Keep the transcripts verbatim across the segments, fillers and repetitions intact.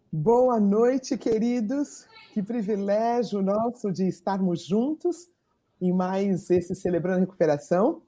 Boa noite, queridos. Que privilégio nosso de estarmos juntos em mais esse Celebrando a Recuperação.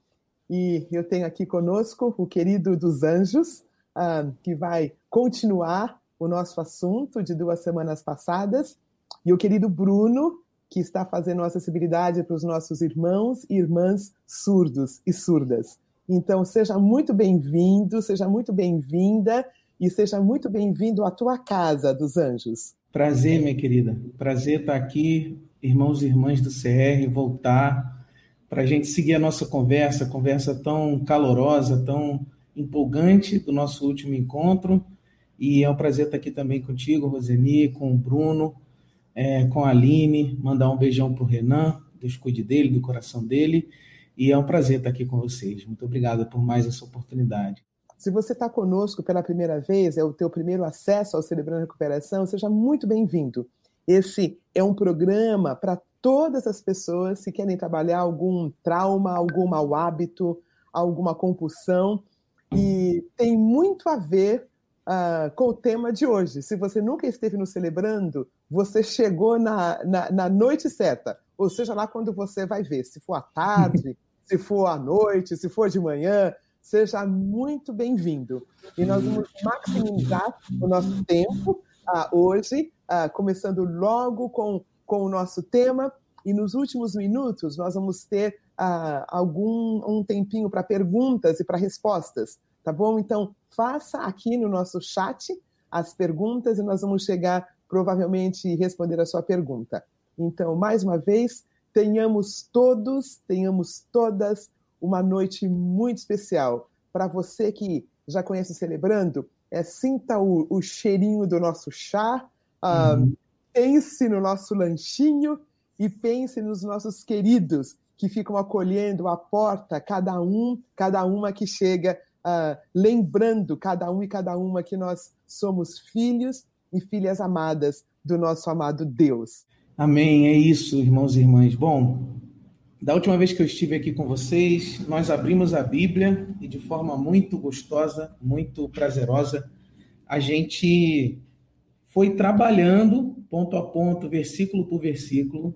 E eu tenho aqui conosco o querido dos Anjos, uh, que vai continuar o nosso assunto de duas semanas passadas, e o querido Bruno, que está fazendo acessibilidade para os nossos irmãos e irmãs surdos e surdas. Então, seja muito bem-vindo, seja muito bem-vinda, e seja muito bem-vindo à tua casa dos Anjos. Prazer, minha querida. Prazer estar aqui, irmãos e irmãs do C R, voltar para a gente seguir a nossa conversa, conversa tão calorosa, tão empolgante do nosso último encontro. E é um prazer estar aqui também contigo, Roseni, com o Bruno, é, com a Aline, mandar um beijão para o Renan, Deus cuide dele, do coração dele. E é um prazer estar aqui com vocês. Muito obrigado por mais essa oportunidade. Se você está conosco pela primeira vez, é o teu primeiro acesso ao Celebrando a Recuperação, seja muito bem-vindo. Esse é um programa para todas as pessoas que querem trabalhar algum trauma, algum mau hábito, alguma compulsão, e tem muito a ver uh, com o tema de hoje. Se você nunca esteve no Celebrando, você chegou na, na, na noite certa, ou seja, lá quando você vai ver, se for à tarde, se for à noite, se for de manhã, seja muito bem-vindo. E nós vamos maximizar o nosso tempo uh, hoje, uh, começando logo com, com o nosso tema. E nos últimos minutos nós vamos ter uh, algum um tempinho para perguntas e para respostas, tá bom? Então, faça aqui no nosso chat as perguntas e nós vamos chegar, provavelmente, e responder a sua pergunta. Então, mais uma vez, tenhamos todos, tenhamos todas uma noite muito especial. Para você que já conhece o Celebrando, é, sinta o, o cheirinho do nosso chá, uhum. uh, pense no nosso lanchinho e pense nos nossos queridos que ficam acolhendo à porta, cada um, cada uma que chega, uh, lembrando cada um e cada uma que nós somos filhos e filhas amadas do nosso amado Deus. Amém, é isso, irmãos e irmãs. Bom, da última vez que eu estive aqui com vocês, nós abrimos a Bíblia e de forma muito gostosa, muito prazerosa, a gente foi trabalhando, ponto a ponto, versículo por versículo,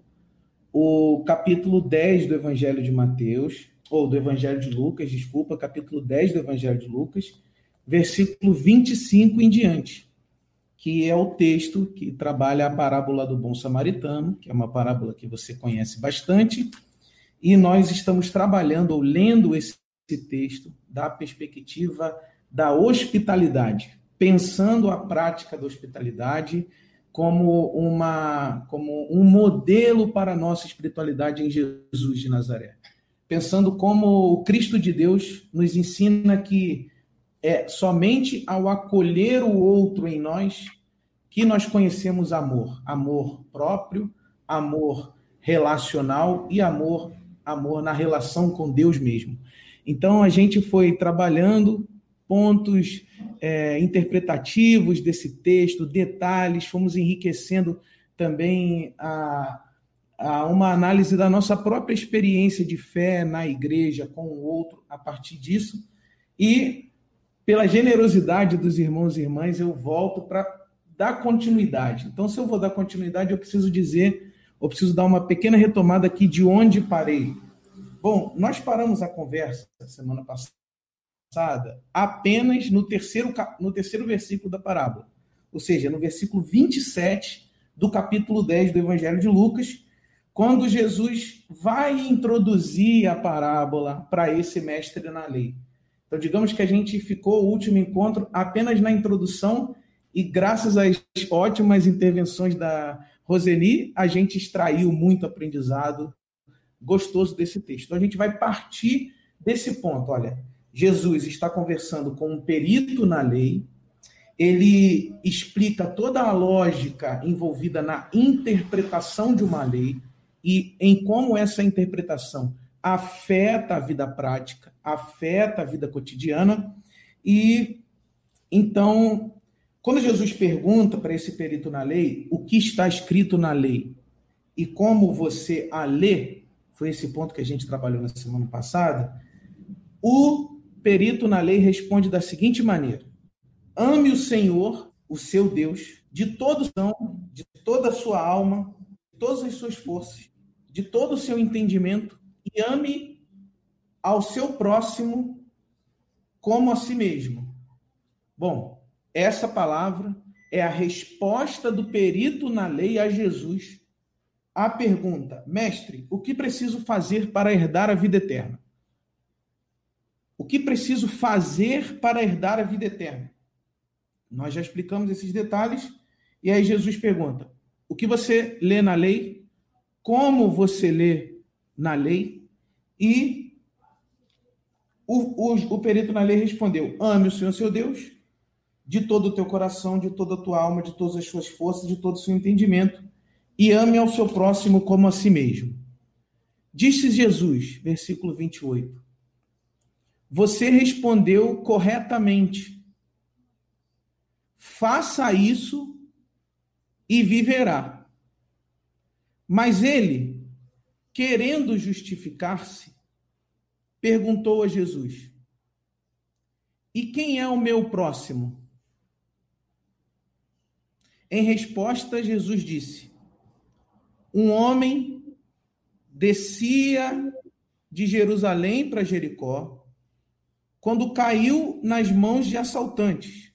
o capítulo dez do Evangelho de Mateus, ou do Evangelho de Lucas, desculpa, capítulo dez do Evangelho de Lucas, versículo vinte e cinco em diante, que é o texto que trabalha a parábola do bom samaritano, que é uma parábola que você conhece bastante. E nós estamos trabalhando ou lendo esse texto da perspectiva da hospitalidade, pensando a prática da hospitalidade como, uma, como um modelo para a nossa espiritualidade em Jesus de Nazaré. Pensando como o Cristo de Deus nos ensina que é somente ao acolher o outro em nós que nós conhecemos amor. Amor próprio, amor relacional e amor amor na relação com Deus mesmo. Então, a gente foi trabalhando pontos é, interpretativos desse texto, detalhes, fomos enriquecendo também a, a uma análise da nossa própria experiência de fé na igreja com o outro a partir disso. E, pela generosidade dos irmãos e irmãs, eu volto para dar continuidade. Então, se eu vou dar continuidade, eu preciso dizer... Eu preciso dar uma pequena retomada aqui de onde parei. Bom, nós paramos a conversa semana passada apenas no terceiro, no terceiro versículo da parábola. Ou seja, no versículo vinte e sete do capítulo dez do Evangelho de Lucas, quando Jesus vai introduzir a parábola para esse mestre na lei. Então, digamos que a gente ficou o último encontro apenas na introdução e graças às ótimas intervenções da Roseni, a gente extraiu muito aprendizado gostoso desse texto. Então, a gente vai partir desse ponto. Olha, Jesus está conversando com um perito na lei, ele explica toda a lógica envolvida na interpretação de uma lei e em como essa interpretação afeta a vida prática, afeta a vida cotidiana. E, então... Quando Jesus pergunta para esse perito na lei o que está escrito na lei e como você a lê, foi esse ponto que a gente trabalhou na semana passada, o perito na lei responde da seguinte maneira: ame o Senhor, o seu Deus, de todo o seu, de toda a sua alma, de todas as suas forças, de todo o seu entendimento, e ame ao seu próximo como a si mesmo. Bom, essa palavra é a resposta do perito na lei a Jesus à pergunta: mestre, o que preciso fazer para herdar a vida eterna? O que preciso fazer para herdar a vida eterna? Nós já explicamos esses detalhes, e aí Jesus pergunta: o que você lê na lei? Como você lê na lei? E o, o, o perito na lei respondeu: ame o Senhor seu Deus de todo o teu coração, de toda a tua alma, de todas as suas forças, de todo o seu entendimento, e ame ao seu próximo como a si mesmo. Disse Jesus, versículo vinte e oito, você respondeu corretamente. Faça isso e viverá. Mas ele, querendo justificar-se, perguntou a Jesus: e quem é o meu próximo? Em resposta, Jesus disse: um homem descia de Jerusalém para Jericó quando caiu nas mãos de assaltantes.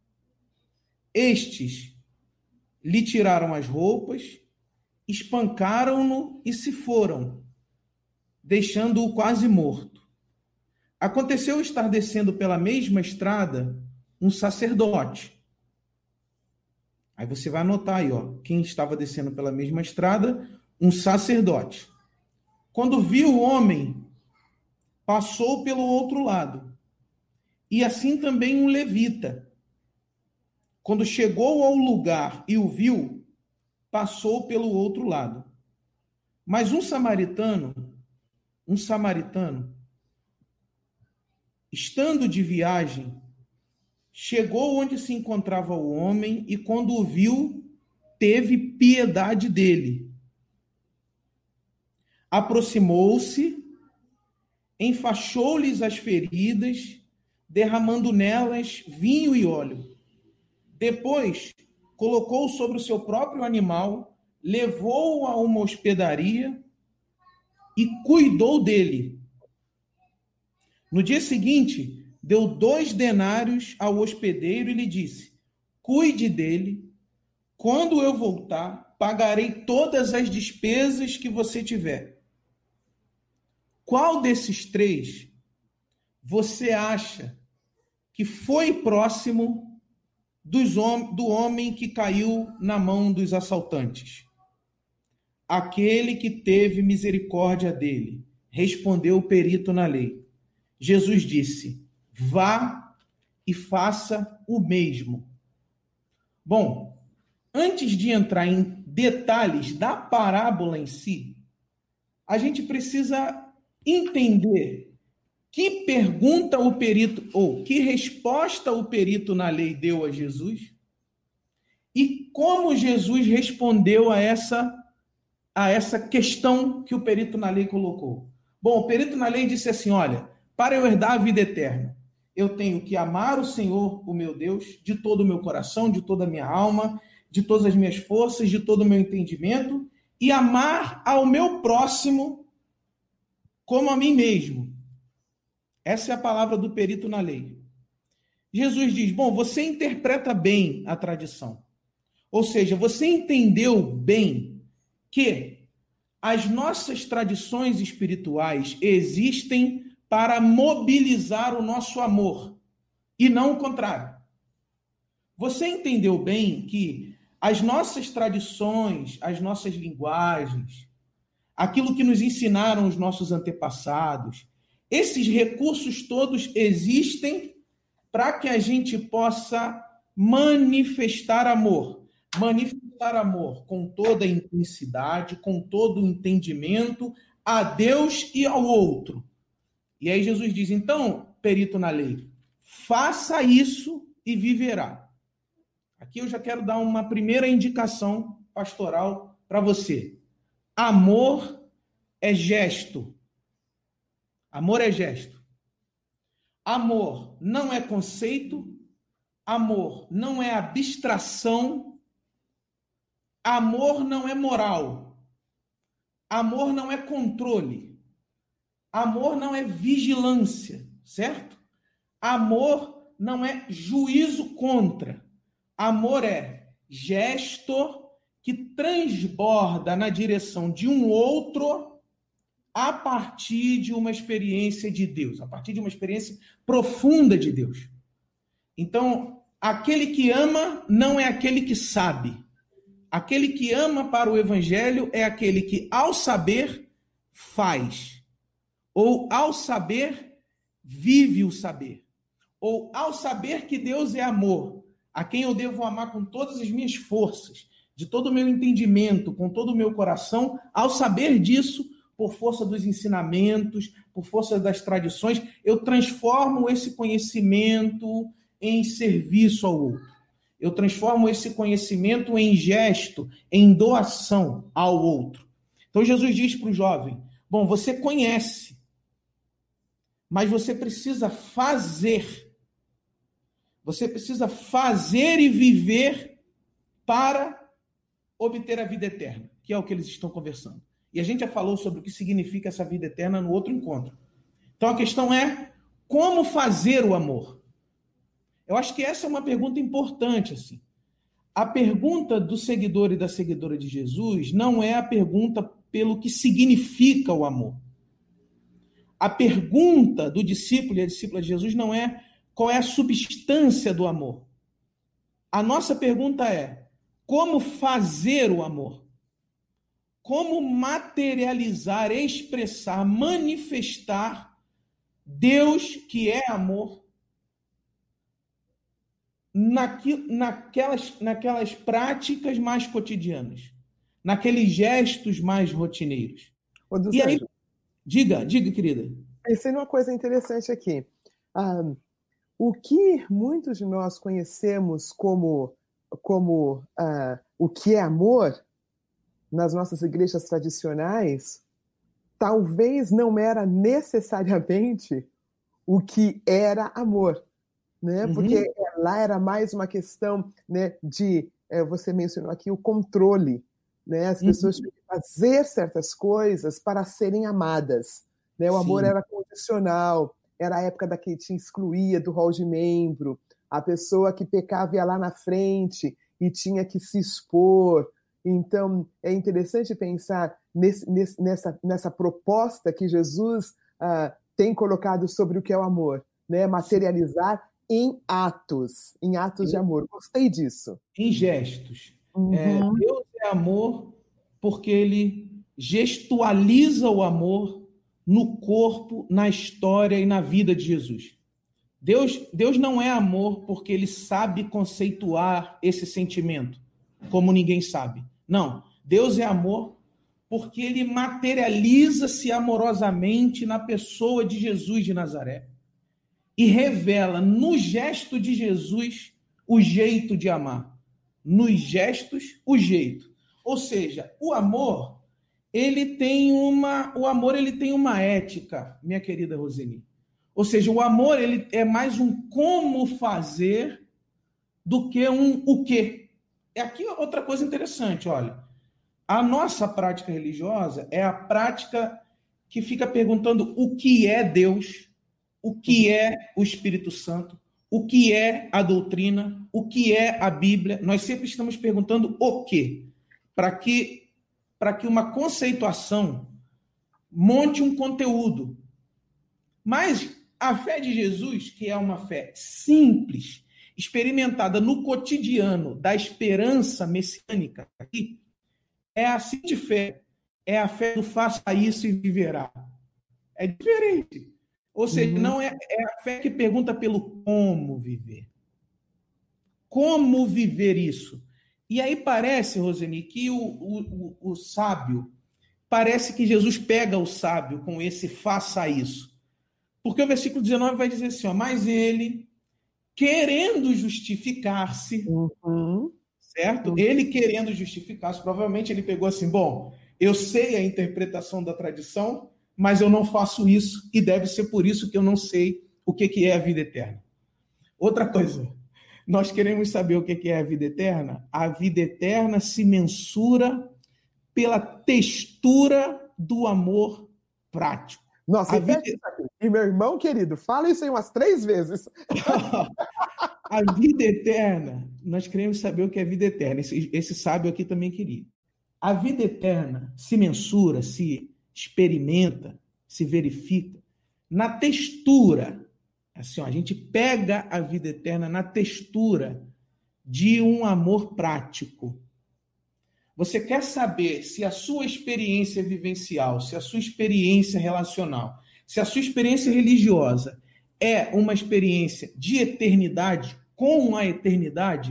Estes lhe tiraram as roupas, espancaram-no e se foram, deixando-o quase morto. Aconteceu estar descendo pela mesma estrada um sacerdote. Aí você vai anotar aí, ó, quem estava descendo pela mesma estrada, um sacerdote. Quando viu o homem, passou pelo outro lado. E assim também um levita. Quando chegou ao lugar e o viu, passou pelo outro lado. Mas um samaritano, um samaritano, estando de viagem, chegou onde se encontrava o homem e, quando o viu, teve piedade dele. Aproximou-se, enfaixou-lhes as feridas, derramando nelas vinho e óleo. Depois, colocou sobre o seu próprio animal, levou-o a uma hospedaria e cuidou dele. No dia seguinte, deu dois denários ao hospedeiro e lhe disse: cuide dele. Quando eu voltar, pagarei todas as despesas que você tiver. Qual desses três você acha que foi próximo dos hom- do homem que caiu na mão dos assaltantes? Aquele que teve misericórdia dele, respondeu o perito na lei. Jesus disse: vá e faça o mesmo. Bom, antes de entrar em detalhes da parábola em si, a gente precisa entender que pergunta o perito, ou que resposta o perito na lei deu a Jesus e como Jesus respondeu a essa, a essa questão que o perito na lei colocou. Bom, o perito na lei disse assim: olha, para eu herdar a vida eterna, eu tenho que amar o Senhor, o meu Deus, de todo o meu coração, de toda a minha alma, de todas as minhas forças, de todo o meu entendimento, e amar ao meu próximo como a mim mesmo. Essa é a palavra do perito na lei. Jesus diz: bom, você interpreta bem a tradição. Ou seja, você entendeu bem que as nossas tradições espirituais existem para mobilizar o nosso amor, e não o contrário. Você entendeu bem que as nossas tradições, as nossas linguagens, aquilo que nos ensinaram os nossos antepassados, esses recursos todos existem para que a gente possa manifestar amor. Manifestar amor com toda a intensidade, com todo o entendimento a Deus e ao outro. E aí Jesus diz: então, perito na lei, faça isso e viverá. Aqui eu já quero dar uma primeira indicação pastoral para você. Amor é gesto. Amor é gesto. Amor não é conceito. Amor não é abstração. amor não é moral. Amor não é controle. Amor não é vigilância, certo? Amor não é juízo contra. Amor é gesto que transborda na direção de um outro a partir de uma experiência de Deus, a partir de uma experiência profunda de Deus. Então, aquele que ama não é aquele que sabe. Aquele que ama para o evangelho é aquele que, ao saber, faz. Ou, ao saber, vive o saber. Ou, ao saber que Deus é amor, a quem eu devo amar com todas as minhas forças, de todo o meu entendimento, com todo o meu coração, ao saber disso, por força dos ensinamentos, por força das tradições, eu transformo esse conhecimento em serviço ao outro. Eu transformo esse conhecimento em gesto, em doação ao outro. Então Jesus diz para o jovem, bom, você conhece, mas você precisa fazer. Você precisa fazer e viver para obter a vida eterna, que é o que eles estão conversando. E a gente já falou sobre o que significa essa vida eterna no outro encontro. Então a questão é, como fazer o amor? Eu acho que essa é uma pergunta importante, assim. A pergunta do seguidor e da seguidora de Jesus não é a pergunta pelo que significa o amor. A pergunta do discípulo e a discípula de Jesus não é qual é a substância do amor. A nossa pergunta é, como fazer o amor? Como materializar, expressar, manifestar Deus que é amor naqui, naquelas, naquelas práticas mais cotidianas, naqueles gestos mais rotineiros. Ô, dos E aí, Anjos, diga, diga, querida. pensei numa coisa interessante aqui. Ah, o que muitos de nós conhecemos como, como ah, o que é amor, nas nossas igrejas tradicionais, talvez não era necessariamente o que era amor, né? Porque Uhum. lá era mais uma questão, né, de, é, você mencionou aqui, o controle, né? As pessoas Uhum. tinham que fazer certas coisas para serem amadas, né? O amor Sim. era condicional, era a época da que te excluía do rol de membro, a pessoa que pecava ia lá na frente e tinha que se expor. Então, é interessante pensar nesse, nesse, nessa, nessa proposta que Jesus ah, tem colocado sobre o que é o amor, né? Materializar em atos, em atos de amor. Gostei disso. Em gestos. É, Uhum. Deus é amor porque ele gestualiza o amor no corpo, na história e na vida de Jesus. Deus, Deus não é amor porque ele sabe conceituar esse sentimento, como ninguém sabe. Não, Deus é amor porque ele materializa-se amorosamente na pessoa de Jesus de Nazaré e revela no gesto de Jesus o jeito de amar. Nos gestos, o jeito. Ou seja, o amor, ele tem uma, o amor ele tem uma ética, minha querida Roseli. Ou seja, o amor ele é mais um como fazer do que um o quê. É aqui outra coisa interessante, olha. A nossa prática religiosa é a prática que fica perguntando o que é Deus, o que é o Espírito Santo, o que é a doutrina, o que é a Bíblia. Nós sempre estamos perguntando o quê, para que, para que uma conceituação monte um conteúdo. Mas a fé de Jesus, que é uma fé simples, experimentada no cotidiano da esperança messiânica, aqui, é a seguinte fé, é a fé do faça isso e viverá. É diferente. Ou seja, Uhum. não é, é a fé que pergunta pelo como viver. Como viver isso? E aí parece, Roseni, que o, o, o, o sábio, parece que Jesus pega o sábio com esse faça isso. Porque o versículo dezenove vai dizer assim, ó, mas ele, querendo justificar-se, Uhum. certo? Uhum. Ele querendo justificar-se, provavelmente ele pegou assim, bom, eu sei a interpretação da tradição, mas eu não faço isso, e deve ser por isso que eu não sei o que é a vida eterna. Outra coisa, Nós queremos saber o que é a vida eterna? A vida eterna se mensura pela textura do amor prático. Nossa, A repete vida... isso aqui. E meu irmão querido, fala isso aí umas três vezes. A vida eterna, nós queremos saber o que é vida eterna. Esse, esse sábio aqui também queria. A vida eterna se mensura, se experimenta, se verifica na textura. Assim, ó, a gente pega a vida eterna na textura de um amor prático. Você quer saber se a sua experiência vivencial, se a sua experiência relacional, se a sua experiência religiosa é uma experiência de eternidade com a eternidade?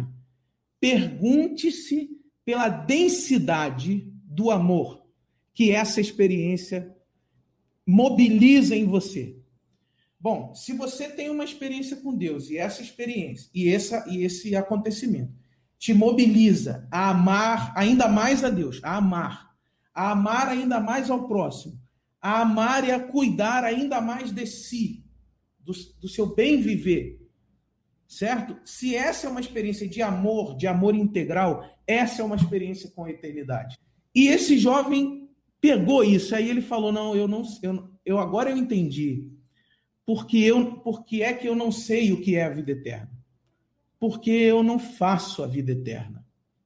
Pergunte-se pela densidade do amor que essa experiência mobiliza em você. Bom, se você tem uma experiência com Deus e essa experiência e, essa, e esse acontecimento te mobiliza a amar ainda mais a Deus, a amar, a amar ainda mais ao próximo, a amar e a cuidar ainda mais de si, do, do seu bem viver, certo? Se essa é uma experiência de amor, de amor integral, essa é uma experiência com a eternidade. E esse jovem pegou isso, aí ele falou, não, eu não, eu, eu agora eu entendi porque eu, porque é que eu não sei o que é a vida eterna. Porque eu não faço a vida eterna.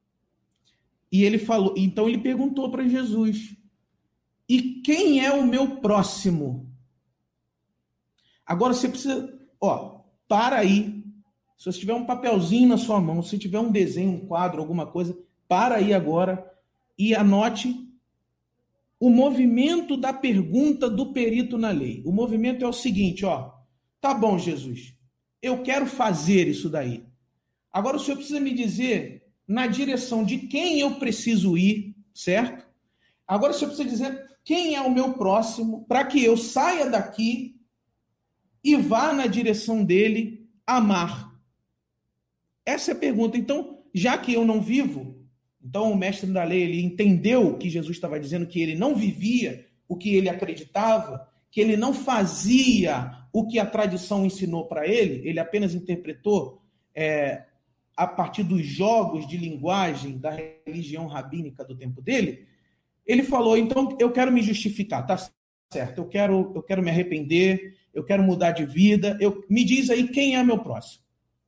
E ele falou, então ele perguntou para Jesus, e quem é o meu próximo? Agora você precisa, ó, para aí. Se você tiver um papelzinho na sua mão, se tiver um desenho, um quadro, alguma coisa, para aí agora e anote o movimento da pergunta do perito na lei. O movimento é o seguinte, ó, tá bom, Jesus, eu quero fazer isso daí. Agora o senhor precisa me dizer na direção de quem eu preciso ir, certo? Agora o senhor precisa dizer quem é o meu próximo para que eu saia daqui e vá na direção dele amar. Essa é a pergunta. Então, já que eu não vivo, então o mestre da lei ele entendeu que Jesus estava dizendo que ele não vivia o que ele acreditava, que ele não fazia o que a tradição ensinou para ele, ele apenas interpretou é, a partir dos jogos de linguagem da religião rabínica do tempo dele. Ele falou, então eu quero me justificar, tá certo, eu quero, eu quero me arrepender, eu quero mudar de vida, eu, me diz aí quem é meu próximo.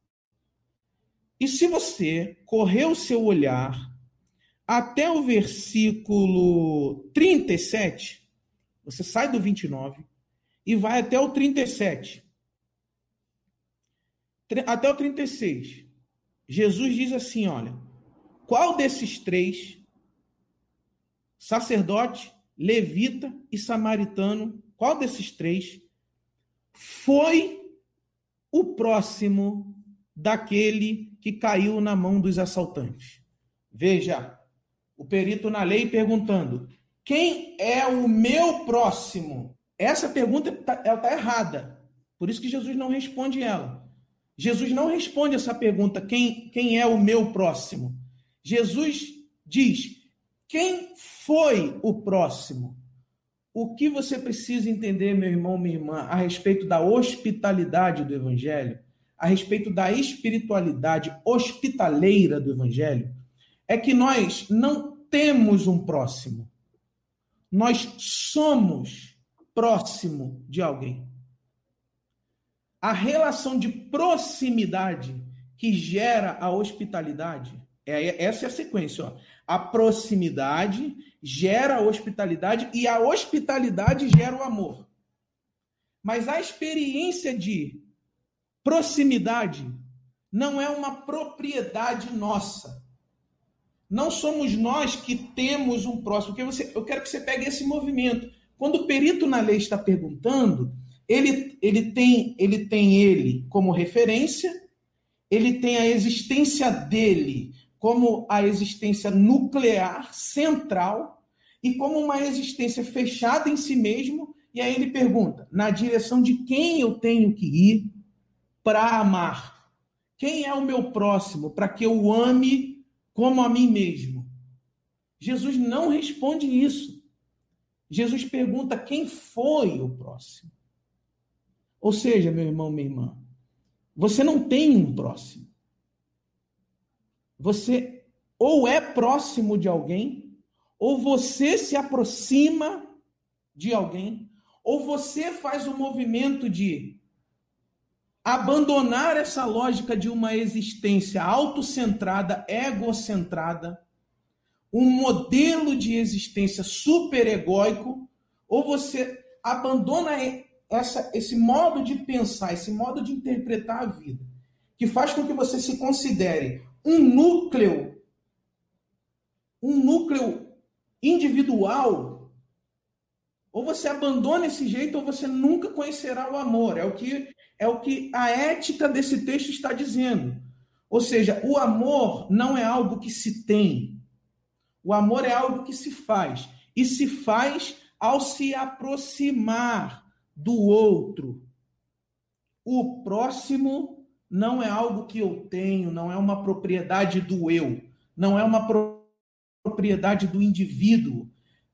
E se você correr o seu olhar até o versículo trinta e sete, você sai do vinte e nove e vai até o trinta e sete. Até o trinta e seis. Jesus diz assim, olha, qual desses três, sacerdote, levita e samaritano, qual desses três foi o próximo daquele que caiu na mão dos assaltantes? Veja, o perito na lei perguntando, quem é o meu próximo? Essa pergunta ela está errada. Por isso que Jesus não responde ela. Jesus não responde essa pergunta, quem, quem é o meu próximo? Jesus diz, quem foi o próximo? O que você precisa entender, meu irmão, minha irmã, a respeito da hospitalidade do Evangelho, a respeito da espiritualidade hospitaleira do Evangelho, é que nós não temos um próximo. Nós somos próximo de alguém. A relação de proximidade que gera a hospitalidade, é, essa é a sequência. Ó. A proximidade gera a hospitalidade e a hospitalidade gera o amor. Mas a experiência de proximidade não é uma propriedade nossa. Não somos nós que temos um próximo. Porque você, eu quero que você pegue esse movimento. Quando o perito na lei está perguntando, ele, ele, tem, ele tem ele como referência, ele tem a existência dele como a existência nuclear, central, e como uma existência fechada em si mesmo, e aí ele pergunta, na direção de quem eu tenho que ir para amar? Quem é o meu próximo para que eu o ame como a mim mesmo? Jesus não responde isso. Jesus pergunta quem foi o próximo. Ou seja, meu irmão, minha irmã, você não tem um próximo. você ou é próximo de alguém, ou você se aproxima de alguém, ou você faz o movimento de abandonar essa lógica de uma existência autocentrada, egocentrada, um modelo de existência superegóico, ou você abandona essa, esse modo de pensar, esse modo de interpretar a vida, que faz com que você se considere um núcleo, um núcleo individual, ou você abandona esse jeito, ou você nunca conhecerá o amor. É o que, é o que a ética desse texto está dizendo. Ou seja, o amor não é algo que se tem. O amor é algo que se faz. E se faz ao se aproximar do outro. O próximo não é algo que eu tenho, não é uma propriedade do eu, não é uma propriedade do indivíduo.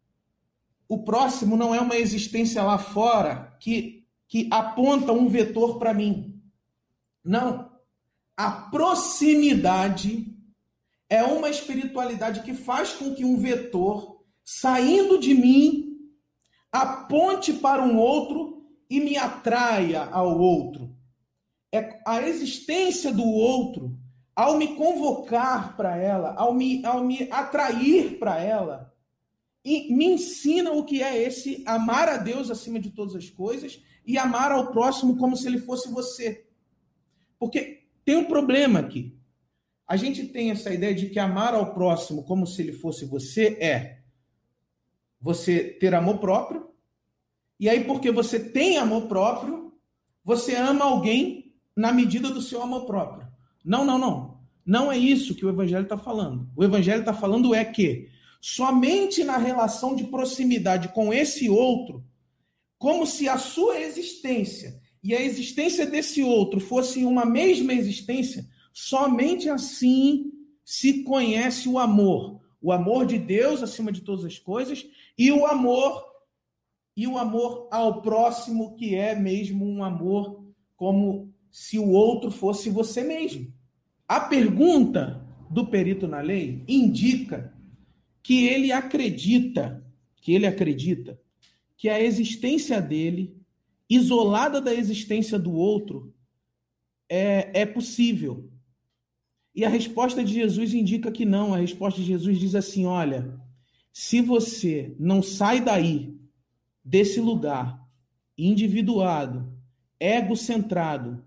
O próximo não é uma existência lá fora que, que aponta um vetor para mim. Não. A proximidade é uma espiritualidade que faz com que um vetor, saindo de mim, aponte para um outro e me atraia ao outro. É a existência do outro, ao me convocar para ela, ao me, ao me atrair para ela, e me ensina o que é esse amar a Deus acima de todas as coisas e amar ao próximo como se ele fosse você. Porque tem um problema aqui. A gente tem essa ideia de que amar ao próximo como se ele fosse você é você ter amor próprio, e aí porque você tem amor próprio, você ama alguém na medida do seu amor próprio. Não, não, não. Não é isso que o Evangelho está falando. O Evangelho está falando é que somente na relação de proximidade com esse outro, como se a sua existência e a existência desse outro fossem uma mesma existência, somente assim se conhece o amor. O amor de Deus acima de todas as coisas e o amor e o amor ao próximo, que é mesmo um amor como se o outro fosse você mesmo. A pergunta do perito na lei indica que ele acredita, que ele acredita que a existência dele, isolada da existência do outro, é, é possível. E a resposta de Jesus indica que não. A resposta de Jesus diz assim, olha, se você não sai daí, desse lugar, individuado, egocentrado,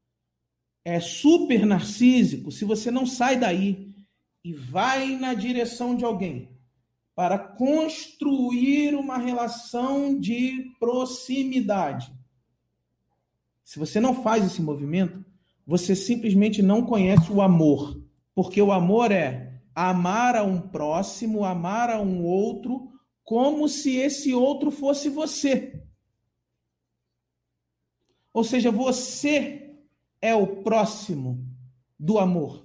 é super narcísico, se você não sai daí e vai na direção de alguém para construir uma relação de proximidade, se você não faz esse movimento, você simplesmente não conhece o amor. Porque o amor é amar a um próximo, amar a um outro, como se esse outro fosse você. Ou seja, você é o próximo do amor.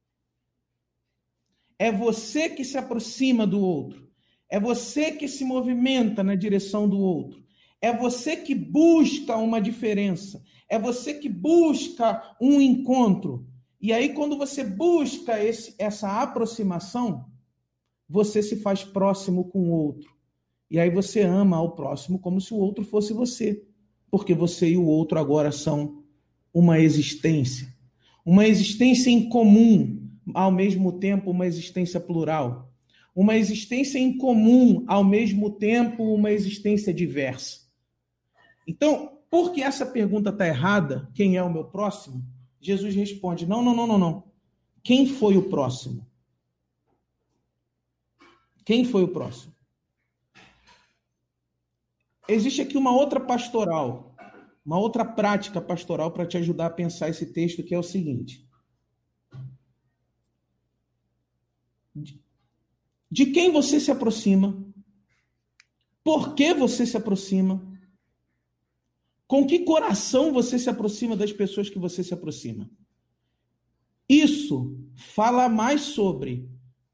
É você que se aproxima do outro. É você que se movimenta na direção do outro. É você que busca uma diferença. É você que busca um encontro. E aí, quando você busca esse, essa aproximação, você se faz próximo com o outro. E aí você ama ao próximo como se o outro fosse você. Porque você e o outro agora são uma existência. Uma existência em comum, ao mesmo tempo uma existência plural. Uma existência em comum, ao mesmo tempo uma existência diversa. Então, por que essa pergunta está errada, quem é o meu próximo? Jesus responde, não, não, não, não, não. Quem foi o próximo? Quem foi o próximo? Existe aqui uma outra pastoral, uma outra prática pastoral para te ajudar a pensar esse texto, que é o seguinte. De quem você se aproxima? Por que você se aproxima? Com que coração você se aproxima das pessoas que você se aproxima? Isso fala mais sobre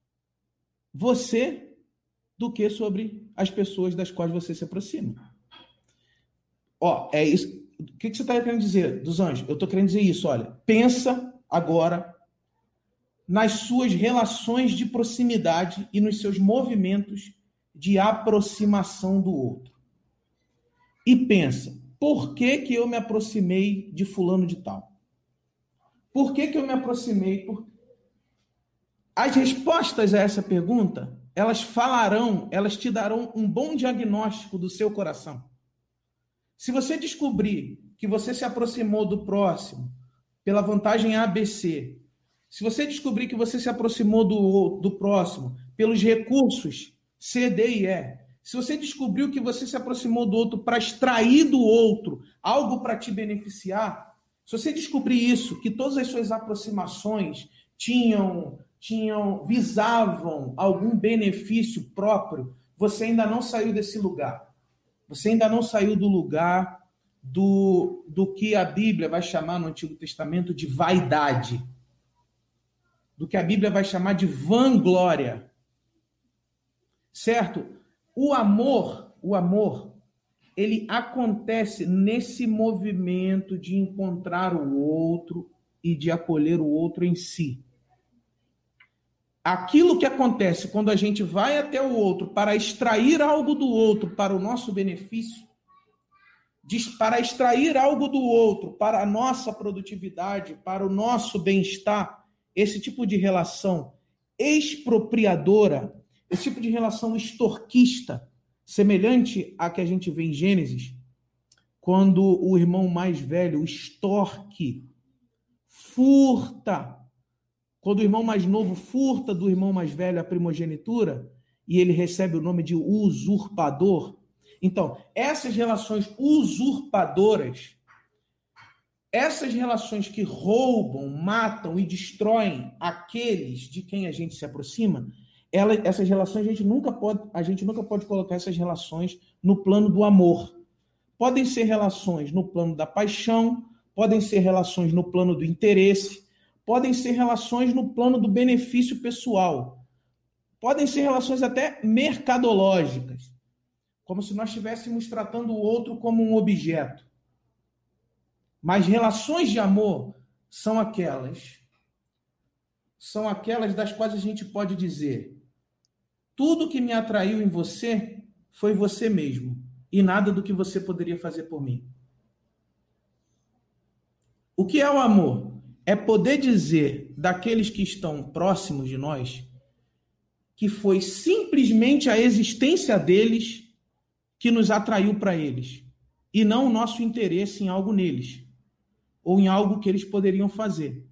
você do que sobre as pessoas das quais você se aproxima. Ó, é isso. O que você está querendo dizer, dos anjos? Eu estou querendo dizer isso, olha. Pensa agora nas suas relações de proximidade e nos seus movimentos de aproximação do outro. E pensa, por que que eu me aproximei de fulano de tal? Por que que eu me aproximei? Por... As respostas a essa pergunta, elas falarão, elas te darão um bom diagnóstico do seu coração. Se você descobrir que você se aproximou do próximo pela vantagem A B C, se você descobrir que você se aproximou do, do próximo pelos recursos C, D e E, se você descobriu que você se aproximou do outro para extrair do outro algo para te beneficiar, se você descobrir isso, que todas as suas aproximações tinham, tinham, visavam algum benefício próprio, você ainda não saiu desse lugar. Você ainda não saiu do lugar do, do que a Bíblia vai chamar no Antigo Testamento de vaidade. Do que a Bíblia vai chamar de vanglória. Certo? O amor, o amor, ele acontece nesse movimento de encontrar o outro e de acolher o outro em si. Aquilo que acontece quando a gente vai até o outro para extrair algo do outro para o nosso benefício, para extrair algo do outro para a nossa produtividade, para o nosso bem-estar, esse tipo de relação expropriadora, esse tipo de relação extorquista, semelhante à que a gente vê em Gênesis, quando o irmão mais velho extorque, furta, quando o irmão mais novo furta do irmão mais velho a primogenitura, e ele recebe o nome de usurpador. Então, essas relações usurpadoras, essas relações que roubam, matam e destroem aqueles de quem a gente se aproxima, ela, essas relações a gente nunca pode, a gente nunca pode colocar essas relações no plano do amor. Podem ser relações no plano da paixão, podem ser relações no plano do interesse, podem ser relações no plano do benefício pessoal, podem ser relações até mercadológicas, como se nós estivéssemos tratando o outro como um objeto. Mas relações de amor são aquelas, são aquelas das quais a gente pode dizer: tudo que me atraiu em você foi você mesmo, e nada do que você poderia fazer por mim. O que é o amor? É poder dizer daqueles que estão próximos de nós que foi simplesmente a existência deles que nos atraiu para eles, e não o nosso interesse em algo neles, ou em algo que eles poderiam fazer.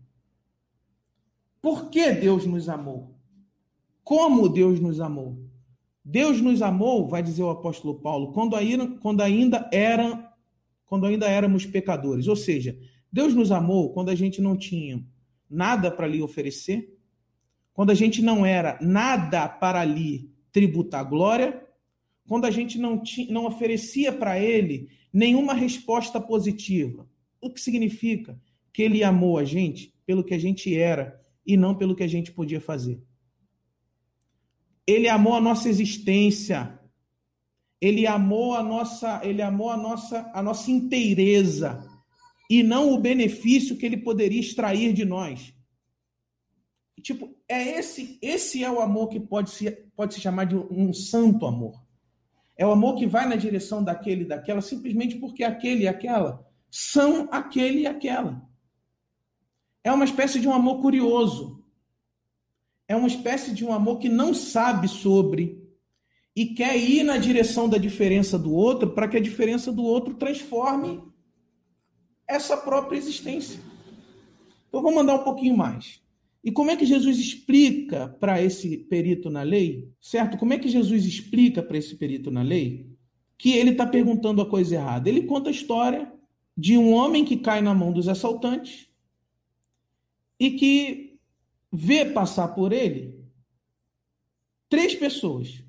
Por que Deus nos amou? Como Deus nos amou? Deus nos amou, vai dizer o apóstolo Paulo, quando ainda, quando ainda, era, quando ainda éramos pecadores. Ou seja, Deus nos amou quando a gente não tinha nada para lhe oferecer, quando a gente não era nada para lhe tributar glória, quando a gente não, tinha, não oferecia para ele nenhuma resposta positiva. O que significa que ele amou a gente pelo que a gente era e não pelo que a gente podia fazer. Ele amou a nossa existência. Ele amou a nossa, ele amou a nossa, a nossa inteireza e não o benefício que ele poderia extrair de nós. Tipo, é esse, esse é o amor que pode se, pode se chamar de um santo amor. É o amor que vai na direção daquele e daquela simplesmente porque aquele e aquela são aquele e aquela. É uma espécie de um amor curioso. É uma espécie de um amor que não sabe sobre e quer ir na direção da diferença do outro para que a diferença do outro transforme essa própria existência. Então, vamos andar um pouquinho mais. E como é que Jesus explica para esse perito na lei, certo? Como é que Jesus explica para esse perito na lei que ele está perguntando a coisa errada? Ele conta a história de um homem que cai na mão dos assaltantes e que vê passar por ele três pessoas.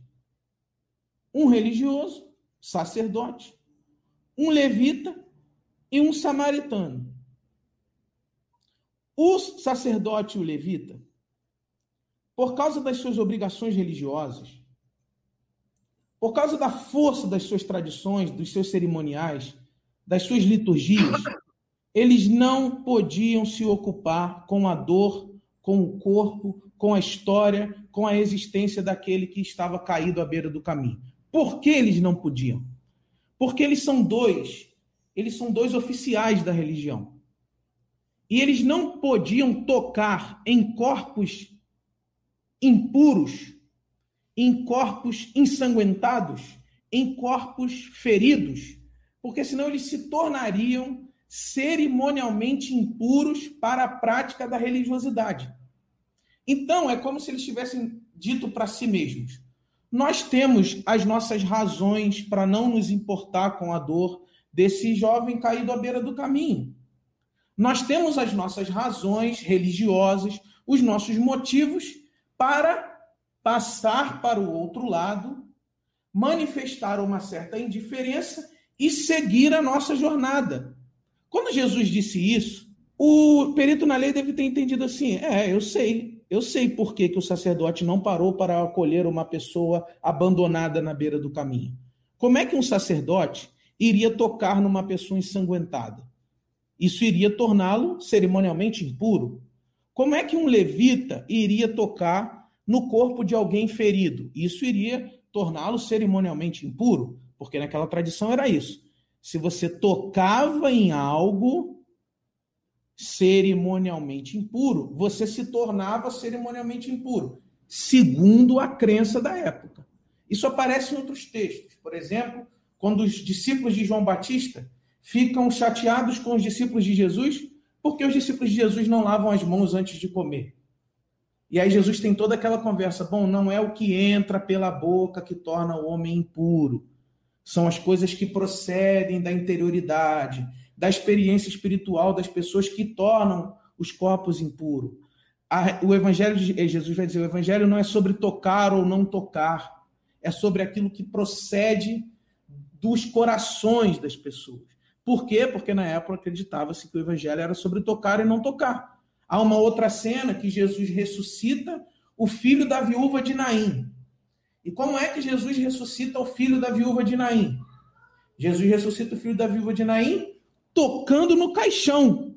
Um religioso, sacerdote, um levita e um samaritano. O sacerdote e o levita, por causa das suas obrigações religiosas, por causa da força das suas tradições, dos seus cerimoniais, das suas liturgias, eles não podiam se ocupar com a dor com o corpo, com a história, com a existência daquele que estava caído à beira do caminho. Por que eles não podiam? Porque eles são dois, eles são dois oficiais da religião. E eles não podiam tocar em corpos impuros, em corpos ensanguentados, em corpos feridos, porque senão eles se tornariam cerimonialmente impuros para a prática da religiosidade. Então, é como se eles tivessem dito para si mesmos: nós temos as nossas razões para não nos importar com a dor desse jovem caído à beira do caminho. Nós temos as nossas razões religiosas, os nossos motivos para passar para o outro lado, manifestar uma certa indiferença e seguir a nossa jornada. Quando Jesus disse isso, o perito na lei deve ter entendido assim: é, eu sei, eu sei por que, que o sacerdote não parou para acolher uma pessoa abandonada na beira do caminho. Como é que um sacerdote iria tocar numa pessoa ensanguentada? Isso iria torná-lo cerimonialmente impuro. Como é que um levita iria tocar no corpo de alguém ferido? Isso iria torná-lo cerimonialmente impuro, porque naquela tradição era isso. Se você tocava em algo cerimonialmente impuro, você se tornava cerimonialmente impuro, segundo a crença da época. Isso aparece em outros textos. Por exemplo, quando os discípulos de João Batista ficam chateados com os discípulos de Jesus, porque os discípulos de Jesus não lavam as mãos antes de comer. E aí Jesus tem toda aquela conversa: bom, não é o que entra pela boca que torna o homem impuro. São as coisas que procedem da interioridade, da experiência espiritual das pessoas que tornam os corpos impuros. O Evangelho de Jesus vai dizer: o Evangelho não é sobre tocar ou não tocar, é sobre aquilo que procede dos corações das pessoas. Por quê? Porque na época acreditava-se que o Evangelho era sobre tocar e não tocar. Há uma outra cena que Jesus ressuscita o filho da viúva de Naim. E como é que Jesus ressuscita o filho da viúva de Naim? Jesus ressuscita o filho da viúva de Naim tocando no caixão.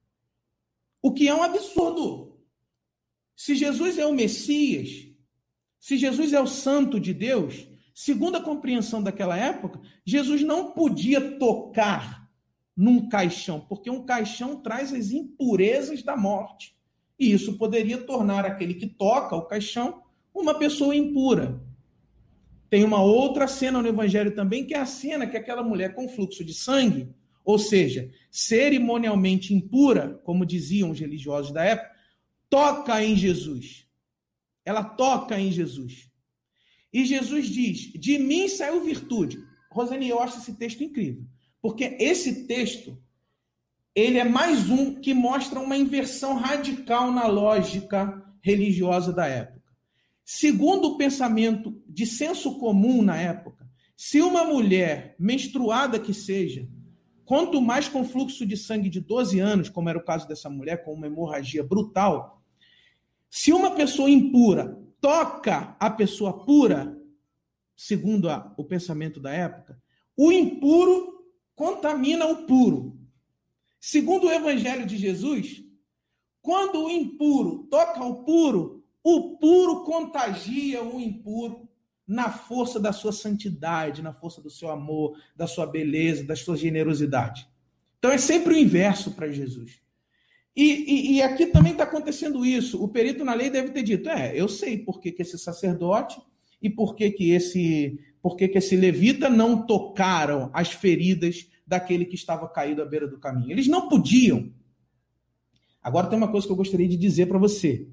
O que é um absurdo. Se Jesus é o Messias, se Jesus é o Santo de Deus, segundo a compreensão daquela época, Jesus não podia tocar num caixão, porque um caixão traz as impurezas da morte. E isso poderia tornar aquele que toca o caixão uma pessoa impura. Tem uma outra cena no Evangelho também, que é a cena que aquela mulher com fluxo de sangue, ou seja, cerimonialmente impura, como diziam os religiosos da época, toca em Jesus. Ela toca em Jesus. E Jesus diz: de mim saiu virtude. Rosane, eu acho esse texto incrível, porque esse texto, ele é mais um que mostra uma inversão radical na lógica religiosa da época. Segundo o pensamento de senso comum na época, se uma mulher, menstruada que seja, quanto mais com fluxo de sangue de doze anos, como era o caso dessa mulher, com uma hemorragia brutal, se uma pessoa impura toca a pessoa pura, segundo a, o pensamento da época, o impuro contamina o puro. Segundo o Evangelho de Jesus, quando o impuro toca o puro, o puro contagia o impuro na força da sua santidade, na força do seu amor, da sua beleza, da sua generosidade. Então é sempre o inverso para Jesus. E, e, e aqui também está acontecendo isso. O perito na lei deve ter dito: é, eu sei por que, que esse sacerdote e por que, que, esse, por que, que esse levita não tocaram as feridas daquele que estava caído à beira do caminho. Eles não podiam. Agora tem uma coisa que eu gostaria de dizer para você.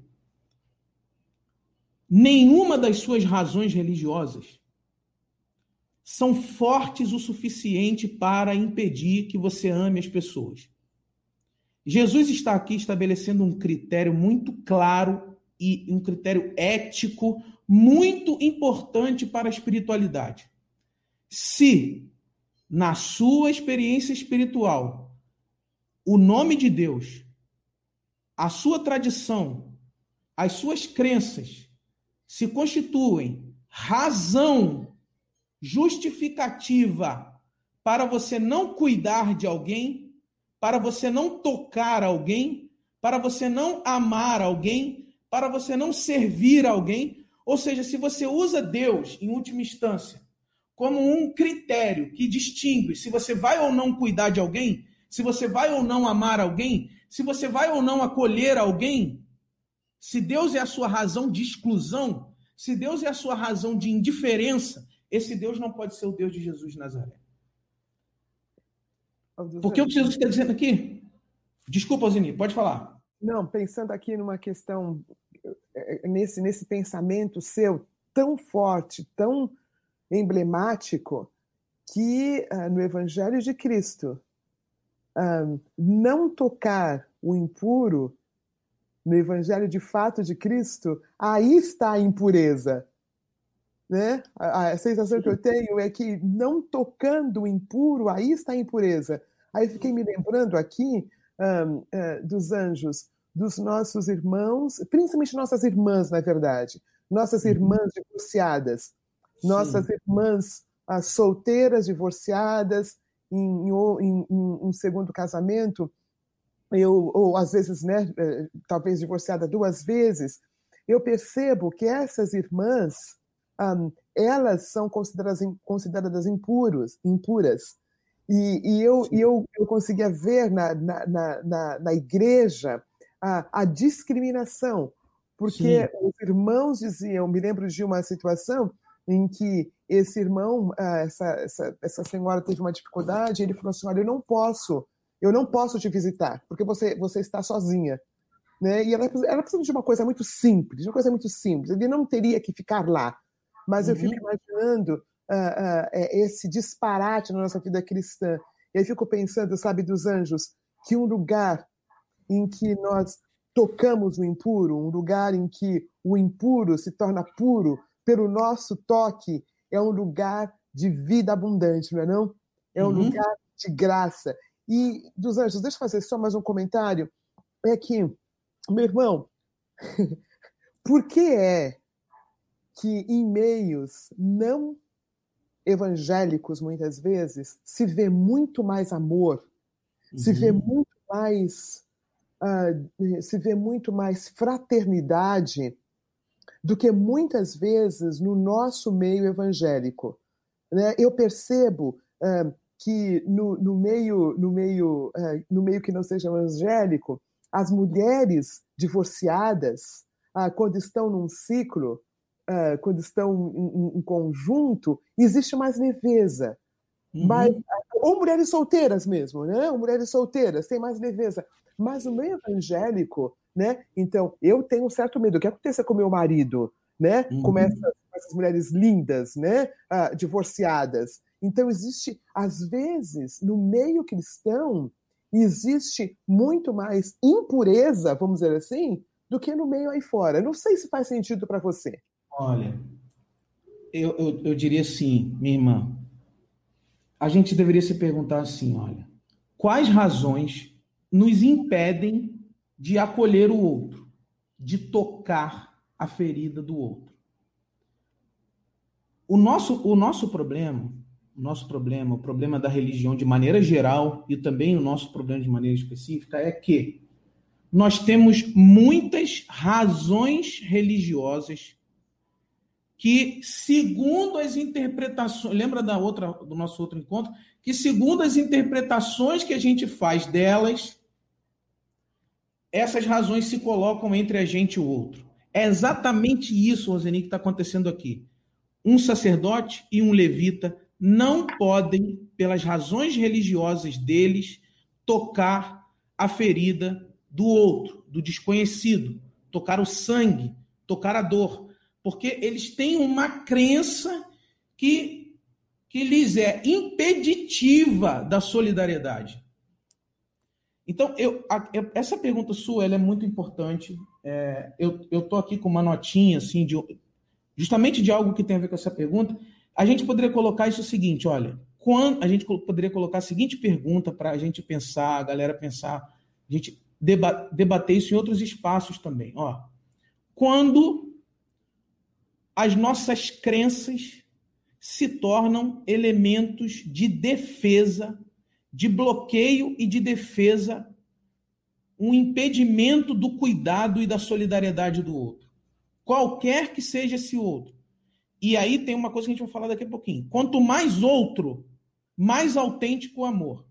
Nenhuma das suas razões religiosas são fortes o suficiente para impedir que você ame as pessoas. Jesus está aqui estabelecendo um critério muito claro e um critério ético muito importante para a espiritualidade. Se, na sua experiência espiritual, o nome de Deus, a sua tradição, as suas crenças se constituem razão justificativa para você não cuidar de alguém, para você não tocar alguém, para você não amar alguém, para você não servir alguém. Ou seja, se você usa Deus, em última instância, como um critério que distingue se você vai ou não cuidar de alguém, se você vai ou não amar alguém, se você vai ou não acolher alguém, se Deus é a sua razão de exclusão, se Deus é a sua razão de indiferença, esse Deus não pode ser o Deus de Jesus de Nazaré. Porque o que Jesus está dizendo aqui? Desculpa, Alzini, pode falar. Não, pensando aqui numa questão, nesse, nesse pensamento seu tão forte, tão emblemático, que uh, no Evangelho de Cristo, uh, não tocar o impuro, no Evangelho de fato de Cristo, aí está a impureza. Né? A, a sensação que eu tenho é que não tocando o impuro, aí está a impureza. Aí fiquei me lembrando aqui um, uh, dos anjos, dos nossos irmãos, principalmente nossas irmãs, na verdade, nossas irmãs divorciadas, Sim. nossas irmãs uh, solteiras divorciadas, em, em, em, em um segundo casamento, eu, ou às vezes, né, talvez divorciada duas vezes, eu percebo que essas irmãs, um, elas são consideradas, consideradas impuros, impuras. E, e, eu, e eu, eu conseguia ver na, na, na, na igreja a, a discriminação, porque Sim. os irmãos diziam, me lembro de uma situação em que esse irmão, essa, essa, essa senhora teve uma dificuldade, e ele falou assim, olha, eu não posso, eu não posso te visitar, porque você, você está sozinha. Né? E ela, ela precisa de uma coisa muito simples, de uma coisa muito simples, ele não teria que ficar lá. Mas uhum. eu fico imaginando uh, uh, esse disparate na nossa vida cristã. E aí fico pensando, sabe, dos anjos, que um lugar em que nós tocamos o impuro, um lugar em que o impuro se torna puro pelo nosso toque, é um lugar de vida abundante, não é não? É um uhum. lugar de graça. E dos anjos, deixa eu fazer só mais um comentário, é que, meu irmão, por que é que em meios não evangélicos, muitas vezes, se vê muito mais amor, uhum. se vê muito mais uh, se vê muito mais fraternidade do que muitas vezes no nosso meio evangélico. Né? Eu percebo uh, que no, no, meio, no, meio, uh, no meio que não seja evangélico, as mulheres divorciadas, uh, quando estão num ciclo, Uh, quando estão em, em conjunto, existe mais leveza. Uhum. Mas, ou mulheres solteiras mesmo, né? Ou mulheres solteiras, tem mais leveza. Mas no meio evangélico, né? Então, eu tenho um certo medo. O que acontece com meu marido, né? Uhum. Com essas, essas mulheres lindas, né? Uh, divorciadas. Então, existe, às vezes, no meio cristão, existe muito mais impureza, vamos dizer assim, do que no meio aí fora. Não sei se faz sentido para você. Olha, eu, eu, eu diria assim, minha irmã, a gente deveria se perguntar assim, olha, quais razões nos impedem de acolher o outro, de tocar a ferida do outro? O nosso, o nosso problema, o nosso problema, o problema da religião de maneira geral e também o nosso problema de maneira específica é que nós temos muitas razões religiosas que, segundo as interpretações, lembra da outra, do nosso outro encontro? Que, segundo as interpretações que a gente faz delas, essas razões se colocam entre a gente e o outro. É exatamente isso, Roseni, que está acontecendo aqui. Um sacerdote e um levita não podem, pelas razões religiosas deles, tocar a ferida do outro, do desconhecido, tocar o sangue, tocar a dor. Porque eles têm uma crença que, que lhes é impeditiva da solidariedade. Então, eu, a, eu, essa pergunta sua ela é muito importante. É, eu estou aqui com uma notinha, assim, de, justamente de algo que tem a ver com essa pergunta. A gente poderia colocar isso o seguinte, olha, quando, a gente poderia colocar a seguinte pergunta para a gente pensar, a galera pensar, a gente deba, debater isso em outros espaços também. Ó, quando as nossas crenças se tornam elementos de defesa, de bloqueio e de defesa um impedimento do cuidado e da solidariedade do outro. Qualquer que seja esse outro. E aí tem uma coisa que a gente vai falar daqui a pouquinho. Quanto mais outro, mais autêntico o amor.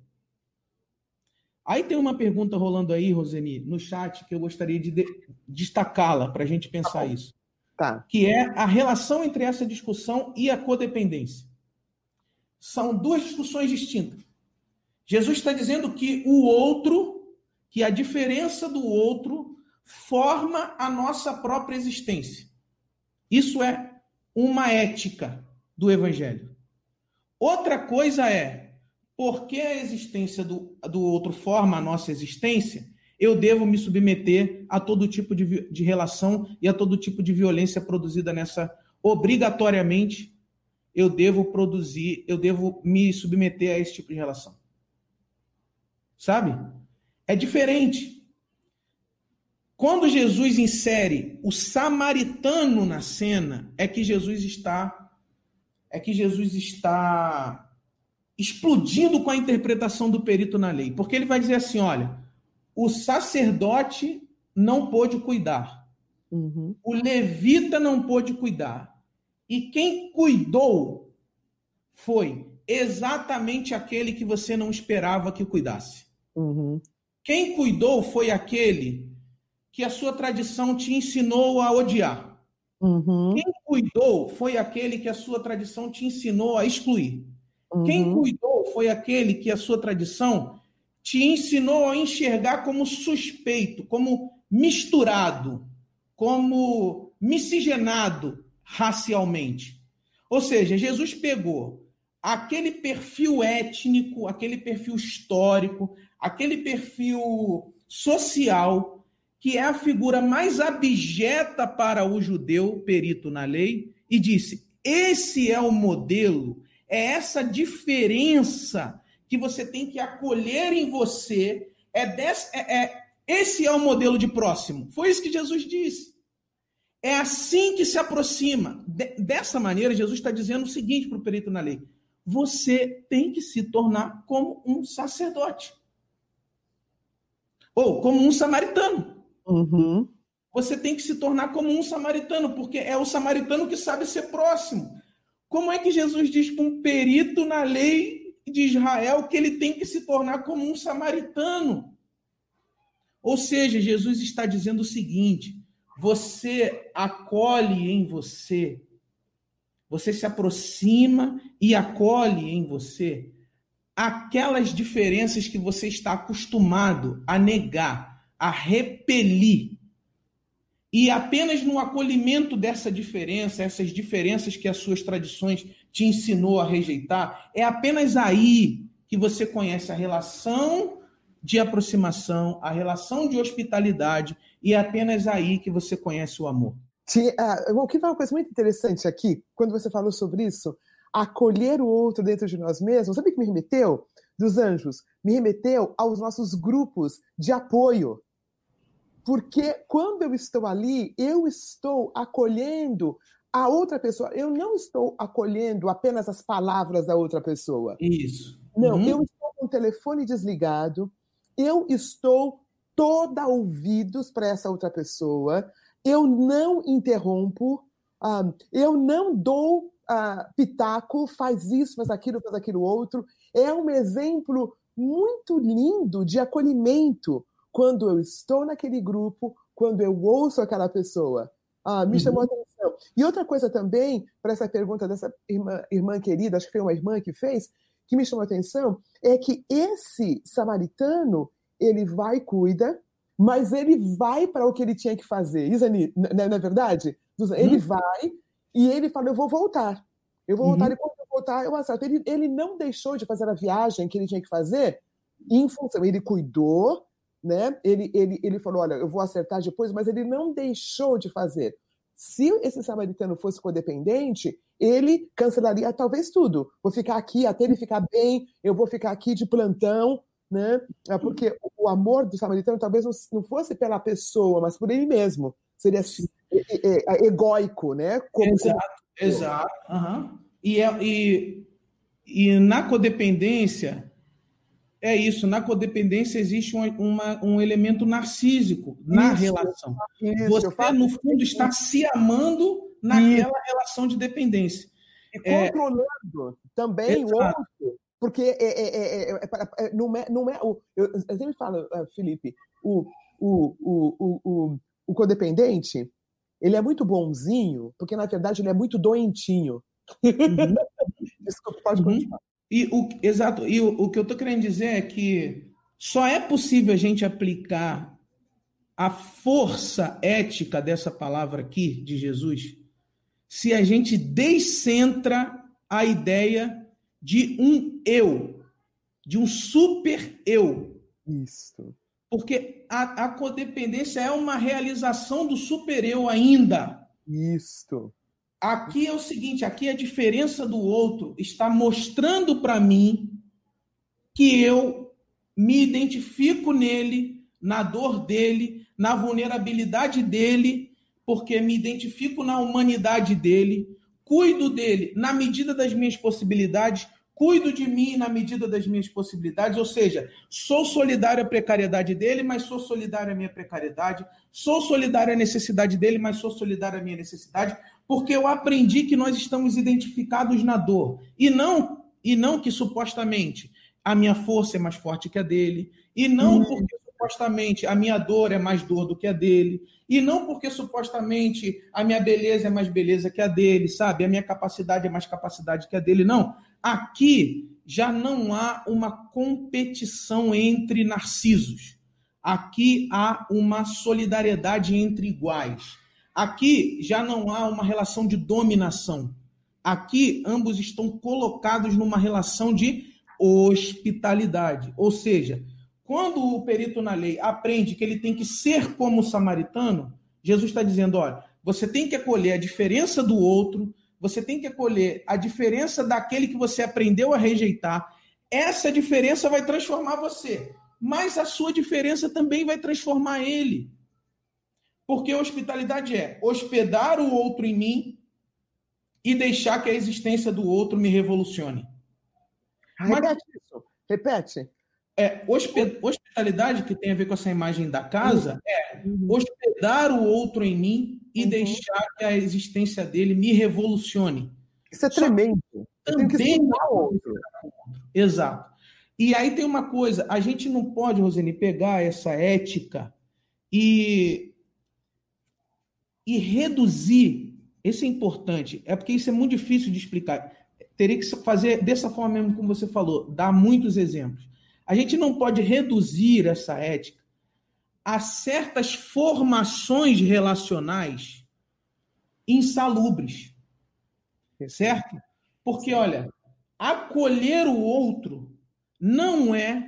Aí tem uma pergunta rolando aí, Roseni, no chat, que eu gostaria de, de destacá-la para a gente pensar Tá. isso. Tá. Que é a relação entre essa discussão e a codependência. São duas discussões distintas. Jesus está dizendo que o outro, que a diferença do outro, forma a nossa própria existência. Isso é uma ética do Evangelho. Outra coisa é, porque a existência do, do outro forma a nossa existência, eu devo me submeter a todo tipo de, de relação e a todo tipo de violência produzida nessa, obrigatoriamente, eu devo produzir, eu devo me submeter a esse tipo de relação. Sabe? É diferente. Quando Jesus insere o samaritano na cena, é que Jesus está é que Jesus está explodindo com a interpretação do perito na lei, porque ele vai dizer assim, olha, o sacerdote não pôde cuidar, Uhum. o levita não pôde cuidar, e quem cuidou foi exatamente aquele que você não esperava que cuidasse. Uhum. Quem cuidou foi aquele que a sua tradição te ensinou a odiar. Uhum. Quem cuidou foi aquele que a sua tradição te ensinou a excluir. Quem Uhum. cuidou foi aquele que a sua tradição te ensinou a enxergar como suspeito, como misturado, como miscigenado racialmente. Ou seja, Jesus pegou aquele perfil étnico, aquele perfil histórico, aquele perfil social, que é a figura mais abjeta para o judeu, perito na lei, e disse, esse é o modelo, é essa diferença que você tem que acolher em você, é, desse, é, é esse é o modelo de próximo. Foi isso que Jesus disse. É assim que se aproxima. De, dessa maneira, Jesus está dizendo o seguinte para o perito na lei, você tem que se tornar como um sacerdote. Ou como um samaritano. Uhum. Você tem que se tornar como um samaritano, porque é o samaritano que sabe ser próximo. Como é que Jesus diz para um perito na lei de Israel que ele tem que se tornar como um samaritano? Ou seja, Jesus está dizendo o seguinte, você acolhe em você, você se aproxima e acolhe em você aquelas diferenças que você está acostumado a negar, a repelir. E apenas no acolhimento dessa diferença, essas diferenças que as suas tradições te ensinou a rejeitar, é apenas aí que você conhece a relação de aproximação, a relação de hospitalidade, e é apenas aí que você conhece o amor. O que foi uma coisa muito interessante aqui, quando você falou sobre isso, acolher o outro dentro de nós mesmos, sabe o que me remeteu? Dos anjos, me remeteu aos nossos grupos de apoio. Porque quando eu estou ali, eu estou acolhendo a outra pessoa. Eu não estou acolhendo apenas as palavras da outra pessoa. Isso. Não, Uhum. eu estou com o telefone desligado, eu estou toda ouvidos para essa outra pessoa, eu não interrompo, uh, eu não dou uh, pitaco, faz isso, faz aquilo, faz aquilo outro. É um exemplo muito lindo de acolhimento quando eu estou naquele grupo, quando eu ouço aquela pessoa. Ah, me uhum. chamou a atenção. E outra coisa também, para essa pergunta dessa irmã, irmã querida, acho que foi uma irmã que fez, que me chamou a atenção, é que esse samaritano, ele vai e cuida, mas ele vai para o que ele tinha que fazer. Isani, não é verdade? Ele uhum. vai e ele fala, eu vou voltar. Eu vou voltar, uhum. e quando eu voltar, eu acerto. Ele, ele não deixou de fazer a viagem que ele tinha que fazer em função. Ele cuidou, né? Ele, ele, ele falou, olha, eu vou acertar depois, mas ele não deixou de fazer. Se esse samaritano fosse codependente, ele cancelaria talvez tudo. Vou ficar aqui até ele ficar bem, eu vou ficar aqui de plantão, né? Porque o amor do samaritano talvez não fosse pela pessoa, mas por ele mesmo. Seria egóico, né? Como, exato, como... exato. Uhum. E, e, e na codependência, É isso, na codependência existe uma, uma, um elemento narcísico na Isso, relação. isso, eu Você, faço no fundo, está se amando isso. naquela relação de dependência. E É, controlando também o exato. outro. Porque é, é, é, é, é, não é. Não é o, eu, eu sempre falo, Felipe, o, o, o, o, o, o codependente, ele é muito bonzinho, porque na verdade ele é muito doentinho. Uhum, Desculpa, pode uhum. continuar. E o, exato. E o, o que eu estou querendo dizer é que só é possível a gente aplicar a força ética dessa palavra aqui, de Jesus, se a gente descentra a ideia de um eu, de um super eu. Isso. Porque a, a codependência é uma realização do super eu ainda. Isso. Aqui é o seguinte, aqui a diferença do outro está mostrando para mim que eu me identifico nele, na dor dele, na vulnerabilidade dele, porque me identifico na humanidade dele, cuido dele na medida das minhas possibilidades, cuido de mim na medida das minhas possibilidades, ou seja, sou solidário à precariedade dele, mas sou solidário à minha precariedade, sou solidário à necessidade dele, mas sou solidário à minha necessidade, porque eu aprendi que nós estamos identificados na dor, e não, e não que supostamente a minha força é mais forte que a dele, e não porque supostamente a minha dor é mais dor do que a dele, e não porque supostamente a minha beleza é mais beleza que a dele, sabe? A minha capacidade é mais capacidade que a dele. Não. Aqui já não há uma competição entre narcisos. Aqui há uma solidariedade entre iguais. Aqui já não há uma relação de dominação. Aqui ambos estão colocados numa relação de hospitalidade. Ou seja, quando o perito na lei aprende que ele tem que ser como o samaritano, Jesus está dizendo, olha, você tem que acolher a diferença do outro, você tem que acolher a diferença daquele que você aprendeu a rejeitar. Essa diferença vai transformar você, mas a sua diferença também vai transformar ele. Porque a hospitalidade é hospedar o outro em mim e deixar que a existência do outro me revolucione. Ah, Mas repete isso. Repete. é, hospitalidade, que tem a ver com essa imagem da casa, é Uhum. hospedar o outro em mim e Uhum. deixar que a existência dele me revolucione. Isso é Só que tremendo. Eu tenho que também estimular o outro. exato. E aí tem uma coisa, a gente não pode, Rosane, pegar essa ética e, e reduzir. Isso é importante, é porque isso é muito difícil de explicar. Teria que fazer dessa forma mesmo como você falou, dar muitos exemplos. A gente não pode reduzir essa ética a certas formações relacionais insalubres, certo? Porque, olha, acolher o outro não é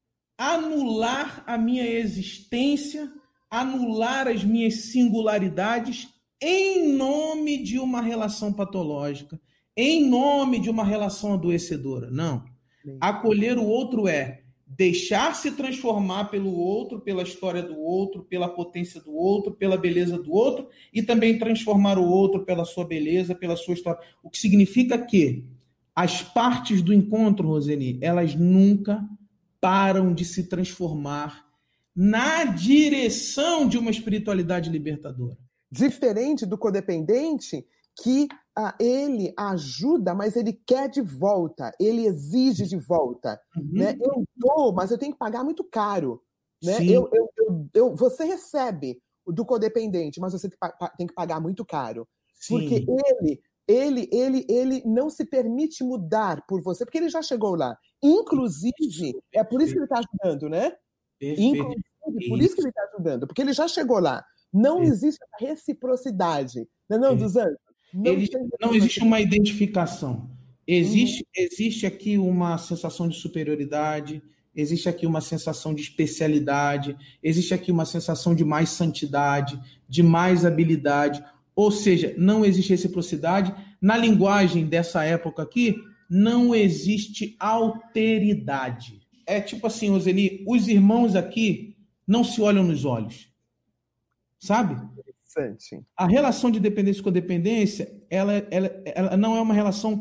anular a minha existência, anular as minhas singularidades em nome de uma relação patológica, em nome de uma relação adoecedora. Não. Acolher o outro é deixar-se transformar pelo outro, pela história do outro, pela potência do outro, pela beleza do outro, e também transformar o outro pela sua beleza, pela sua história. O que significa que as partes do encontro, Roseni, elas nunca param de se transformar na direção de uma espiritualidade libertadora. Diferente do codependente, que ah, ele ajuda, mas ele quer de volta, ele exige de volta. Uhum. Né? Eu dou, mas eu tenho que pagar muito caro. Né? Eu, eu, eu, eu, você recebe do codependente, mas você tem que pagar muito caro. Sim. Porque ele, ele, ele, ele não se permite mudar por você, porque ele já chegou lá. Inclusive, é por isso que ele está ajudando, né? Perfeito. Inclusive, por isso que ele está ajudando, porque ele já chegou lá. Não é. existe essa reciprocidade, não, não, é. dos anjos. Não, Ele, não existe uma identificação. Existe, uhum. existe aqui uma sensação de superioridade, existe aqui uma sensação de especialidade, existe aqui uma sensação de mais santidade, de mais habilidade. Ou seja, não existe reciprocidade. Na linguagem dessa época aqui, não existe alteridade. É tipo assim, Roseni, os irmãos aqui não se olham nos olhos. Sabe? Interessante. A relação de dependência com dependência, ela, ela, ela não é uma relação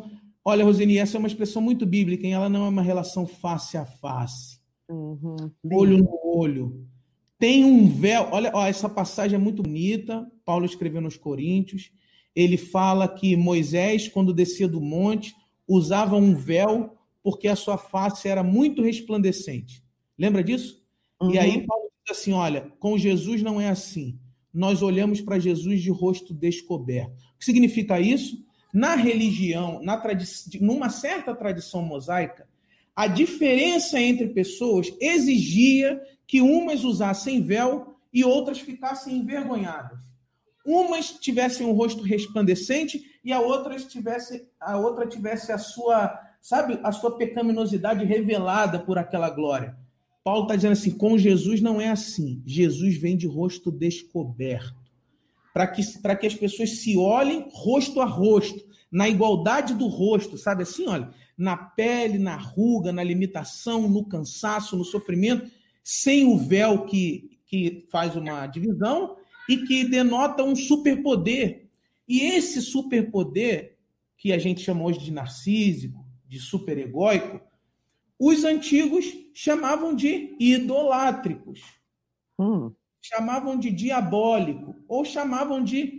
Olha, Roseni, essa é uma expressão muito bíblica, hein? Ela não é uma relação face a face, Uhum. olho Lindo. no olho. Tem um véu. Olha, ó, essa passagem é muito bonita. Paulo escreveu nos Coríntios. Ele fala que Moisés, quando descia do monte, usava um véu porque a sua face era muito resplandecente. Lembra disso? E aí Uhum. Paulo diz assim, olha, com Jesus não é assim. Nós olhamos para Jesus de rosto descoberto. O que significa isso? Na religião, na tradi- numa certa tradição mosaica, a diferença entre pessoas exigia que umas usassem véu e outras ficassem envergonhadas. Umas tivessem um rosto resplandecente e a outra tivesse a outra tivesse a sua, sabe, a sua pecaminosidade revelada por aquela glória. Paulo está dizendo assim, com Jesus não é assim. Jesus vem de rosto descoberto, para que, para que as pessoas se olhem rosto a rosto, na igualdade do rosto, sabe assim, olha, na pele, na ruga, na limitação, no cansaço, no sofrimento, sem o véu que, que faz uma divisão e que denota um superpoder. E esse superpoder, que a gente chama hoje de narcísico, de superegóico, os antigos chamavam de idolátricos, Hum. chamavam de diabólico ou chamavam de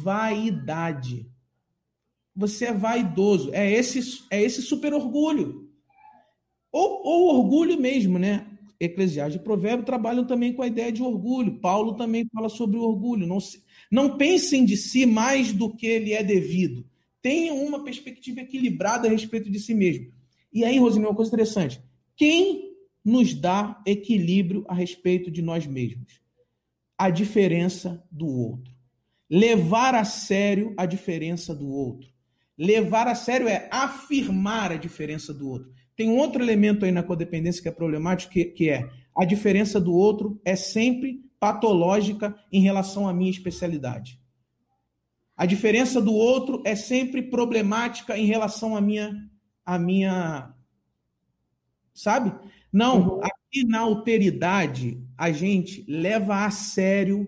vaidade. Você é vaidoso, é esse, é esse super orgulho. Ou, ou orgulho mesmo, né? Eclesiastes e Provérbio trabalham também com a ideia de orgulho. Paulo também fala sobre o orgulho. Não, se, não pensem de si mais do que lhe é devido. Tenham uma perspectiva equilibrada a respeito de si mesmo. E aí, Rosine, uma coisa interessante. Quem nos dá equilíbrio a respeito de nós mesmos? A diferença do outro. Levar a sério a diferença do outro. Levar a sério é afirmar a diferença do outro. Tem um outro elemento aí na codependência que é problemático, que, que é a diferença do outro é sempre patológica em relação à minha especialidade. A diferença do outro é sempre problemática em relação à minha, à minha, sabe? Não, Uhum. aqui na alteridade a gente leva a sério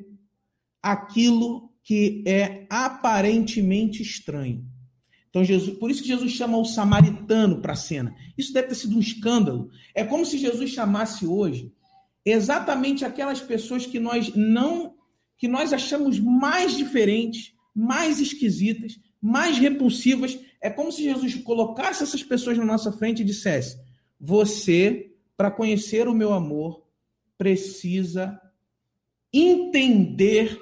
aquilo que é aparentemente estranho. Então, Jesus, por isso que Jesus chama o samaritano para a cena. Isso deve ter sido um escândalo. É como se Jesus chamasse hoje exatamente aquelas pessoas que nós não, que nós achamos mais diferentes, mais esquisitas, mais repulsivas. É como se Jesus colocasse essas pessoas na nossa frente e dissesse: você, para conhecer o meu amor, precisa entender,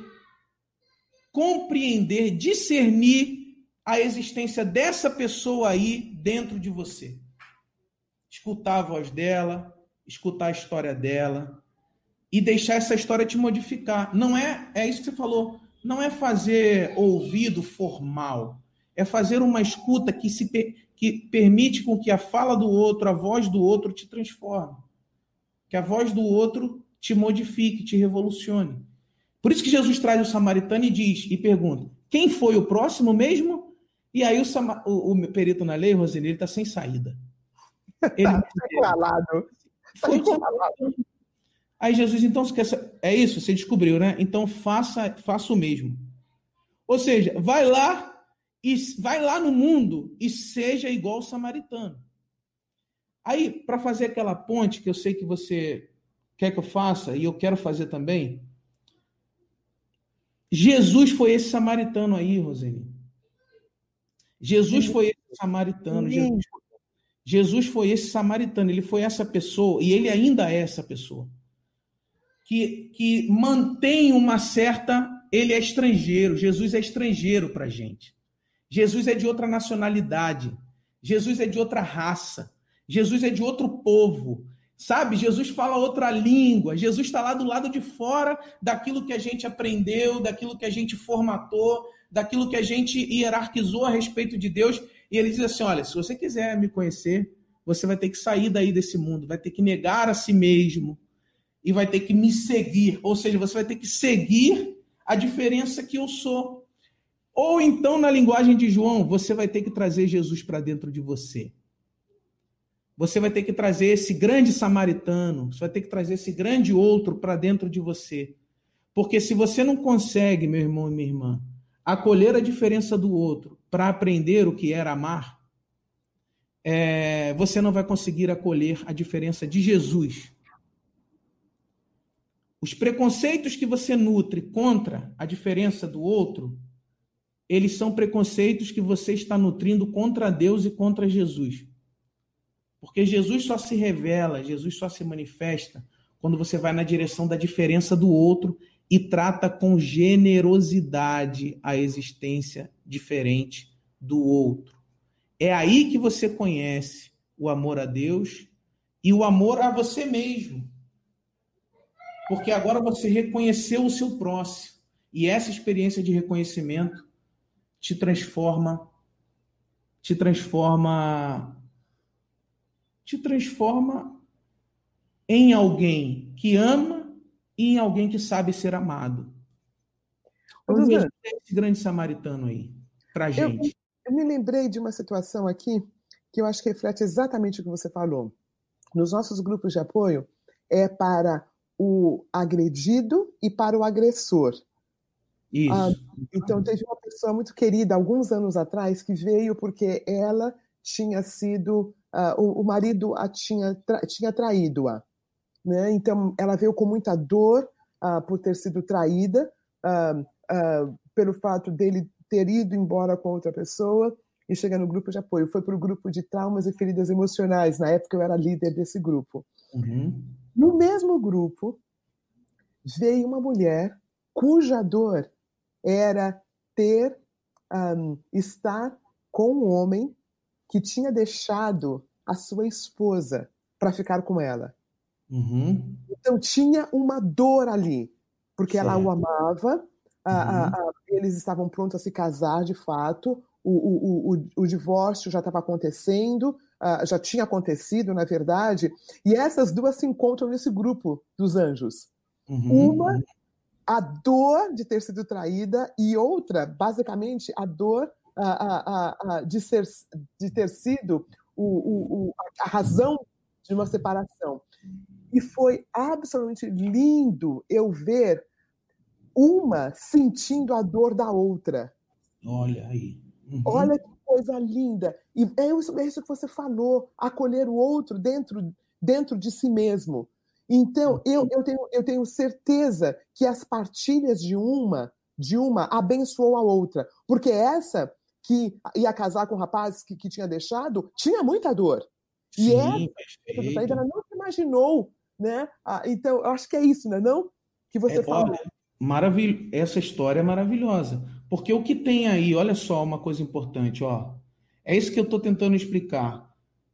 compreender, discernir a existência dessa pessoa aí dentro de você. Escutar a voz dela, escutar a história dela e deixar essa história te modificar. Não é, é isso que você falou, não é fazer ouvido formal, é fazer uma escuta que, se, que permite com que a fala do outro, a voz do outro te transforme. Que a voz do outro te modifique, te revolucione. Por isso que Jesus traz o samaritano e diz, e pergunta, quem foi o próximo mesmo? E aí o, o, o perito na lei, Rosine, ele está sem saída. Ele Tá encurralado. Tá foi encurralado. Aí Jesus, então, é isso, você descobriu, né? Então faça, faça o mesmo. Ou seja, vai lá e vai lá no mundo e seja igual o samaritano. Aí, para fazer aquela ponte que eu sei que você quer que eu faça e eu quero fazer também, Jesus foi esse samaritano aí, Roseli. Jesus foi esse samaritano. Jesus, Jesus foi esse samaritano. Ele foi essa pessoa e ele ainda é essa pessoa. Que, que mantém uma certa... Ele é estrangeiro. Jesus é estrangeiro para a gente. Jesus é de outra nacionalidade. Jesus é de outra raça. Jesus é de outro povo. Sabe? Jesus fala outra língua. Jesus está lá do lado de fora daquilo que a gente aprendeu, daquilo que a gente formatou, daquilo que a gente hierarquizou a respeito de Deus. E ele diz assim, olha, se você quiser me conhecer, você vai ter que sair daí desse mundo, vai ter que negar a si mesmo e vai ter que me seguir. Ou seja, você vai ter que seguir a diferença que eu sou. Ou então, na linguagem de João, você vai ter que trazer Jesus para dentro de você. Você vai ter que trazer esse grande samaritano, você vai ter que trazer esse grande outro para dentro de você. Porque se você não consegue, meu irmão e minha irmã, acolher a diferença do outro para aprender o que era amar, é, você não vai conseguir acolher a diferença de Jesus. Os preconceitos que você nutre contra a diferença do outro, eles são preconceitos que você está nutrindo contra Deus e contra Jesus. Porque Jesus só se revela, Jesus só se manifesta quando você vai na direção da diferença do outro e trata com generosidade a existência diferente do outro. É aí que você conhece o amor a Deus e o amor a você mesmo. Porque agora você reconheceu o seu próximo. E essa experiência de reconhecimento te transforma, te transforma, te transforma em alguém que ama e em alguém que sabe ser amado. Então, Jesus é esse grande samaritano aí, pra Eu, gente. eu me lembrei de uma situação aqui que eu acho que reflete exatamente o que você falou. Nos nossos grupos de apoio, é para o agredido e para o agressor. Ah, Isso. então, teve uma pessoa muito querida, alguns anos atrás, que veio porque ela tinha sido. ah, o, o marido a tinha, tra- tinha traído-a. Né? Então, ela veio com muita dor ah, por ter sido traída, ah, ah, pelo fato dele ter ido embora com outra pessoa e chegar no grupo de apoio. Foi para o grupo de traumas e feridas emocionais. Na época, eu era líder desse grupo. Uhum. No mesmo grupo, veio uma mulher cuja dor era ter um, estar com um homem que tinha deixado a sua esposa para ficar com ela. Uhum. Então tinha uma dor ali, porque ela o Certo. amava, a, a, Uhum. a, eles estavam prontos a se casar de fato, o, o, o, o divórcio já estava acontecendo, uh, já tinha acontecido, na verdade, e essas duas se encontram nesse grupo dos anjos. Uma, Uhum. a dor de ter sido traída, e outra, basicamente, a dor uh, uh, uh, de, ser, de ter sido o, o, o, a razão de uma separação. E foi absolutamente lindo eu ver uma sentindo a dor da outra. Olha aí. Olha Uhum. que coisa linda. E é isso, é isso que você falou, acolher o outro dentro, dentro de si mesmo. Então, eu, eu, tenho, eu tenho certeza que as partilhas de uma, de uma abençoou a outra. Porque essa que ia casar com o rapaz que, que tinha deixado, tinha muita dor. E essa, Sim, perfeito. ela não se imaginou, né? Ah, então, eu acho que é isso, né, não? Que É, você ó, falou. maravil... Essa história é maravilhosa. Porque o que tem aí, olha só uma coisa importante, ó. É isso que eu estou tentando explicar.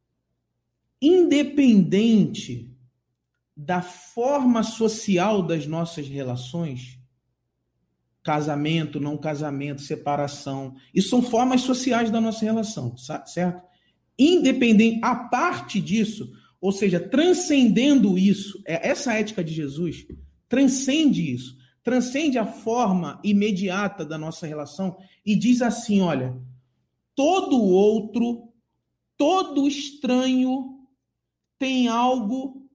Independente da forma social das nossas relações, casamento, não casamento, separação, isso são formas sociais da nossa relação, certo? Independente, a parte disso, ou seja, transcendendo isso, é essa ética de Jesus transcende isso, transcende a forma imediata da nossa relação e diz assim, olha, todo outro, todo estranho tem algo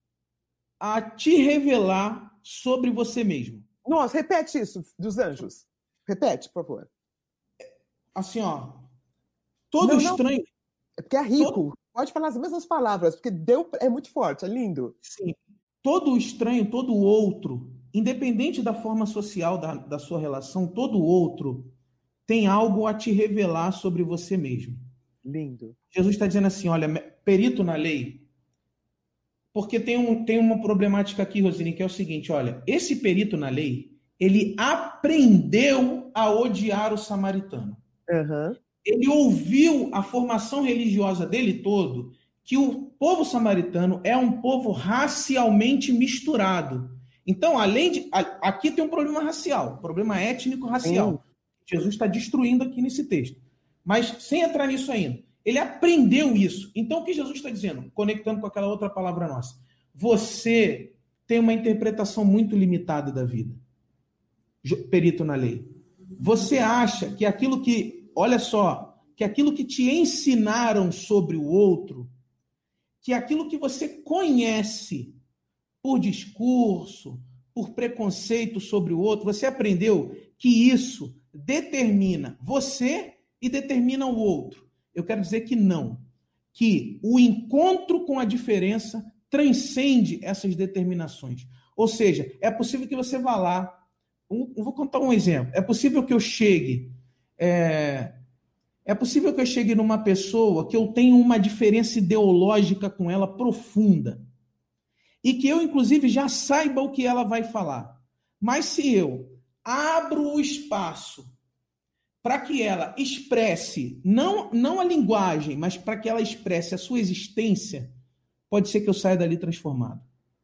a te revelar sobre você mesmo. Nossa, repete isso dos anjos. Repete, por favor. Assim, ó, todo Não, não, estranho, é porque é todo, rico. Pode falar as mesmas palavras, porque deu, é muito forte, é lindo. sim, todo estranho, todo outro, independente da forma social da, da sua relação, todo outro tem algo a te revelar sobre você mesmo. Lindo. Jesus está dizendo assim, olha, perito na lei, porque tem, um, tem uma problemática aqui, Rosine, que é o seguinte, olha, esse perito na lei, ele aprendeu a odiar o samaritano. Uhum. Ele ouviu a formação religiosa dele todo, que o povo samaritano é um povo racialmente misturado. Então, além de. Aqui tem um problema racial, problema Sim. étnico-racial. Jesus está destruindo aqui nesse texto. Mas, sem entrar nisso ainda, ele aprendeu isso. Então, o que Jesus está dizendo? Conectando com aquela outra palavra nossa. Você tem uma interpretação muito limitada da vida, perito na lei. Você acha que aquilo que, olha só, que aquilo que te ensinaram sobre o outro, que aquilo que você conhece por discurso, por preconceito sobre o outro, você aprendeu que isso determina você e determina o outro. Eu quero dizer que não. que o encontro com a diferença transcende essas determinações. Ou seja, é possível que você vá lá, um, vou contar um exemplo, é possível que eu chegue, é, é possível que eu chegue numa pessoa que eu tenho uma diferença ideológica com ela profunda, e que eu, inclusive, já saiba o que ela vai falar. Mas se eu abro o espaço para que ela expresse, não, não a linguagem, mas para que ela expresse a sua existência, pode ser que eu saia dali transformado.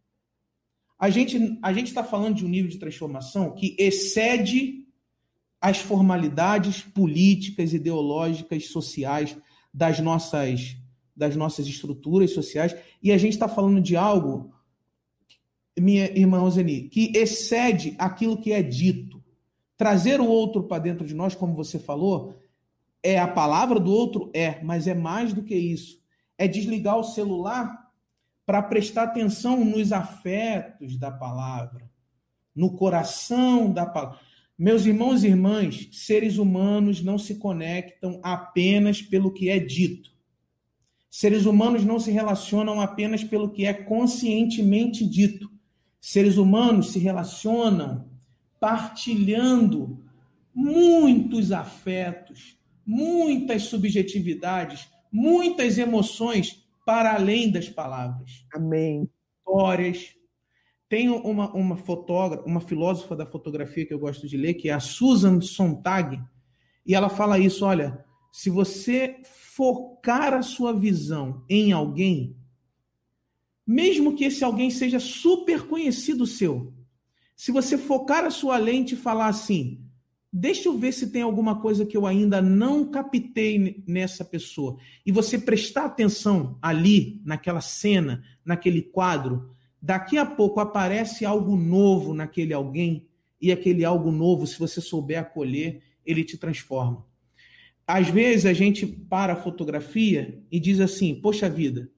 A gente a gente está falando de um nível de transformação que excede as formalidades políticas, ideológicas, sociais das nossas, das nossas estruturas sociais, e a gente está falando de algo, minha irmã Ozeni, que excede aquilo que é dito. Trazer o outro para dentro de nós, como você falou, é a palavra do outro? É, mas é mais do que isso. É desligar o celular para prestar atenção nos afetos da palavra, no coração da palavra. Meus irmãos e irmãs, seres humanos não se conectam apenas pelo que é dito. Seres humanos não se relacionam apenas pelo que é conscientemente dito. Seres humanos se relacionam partilhando muitos afetos, muitas subjetividades, muitas emoções para além das palavras. Amém. Histórias. Tem uma, uma fotógrafa, uma filósofa da fotografia que eu gosto de ler, que é a Susan Sontag, e ela fala isso, olha, se você focar a sua visão em alguém, mesmo que esse alguém seja super conhecido seu, se você focar a sua lente e falar assim, deixa eu ver se tem alguma coisa que eu ainda não captei nessa pessoa, e você prestar atenção ali, naquela cena, naquele quadro, daqui a pouco aparece algo novo naquele alguém, e aquele algo novo, se você souber acolher, ele te transforma. Às vezes a gente para a fotografia e diz assim, poxa vida,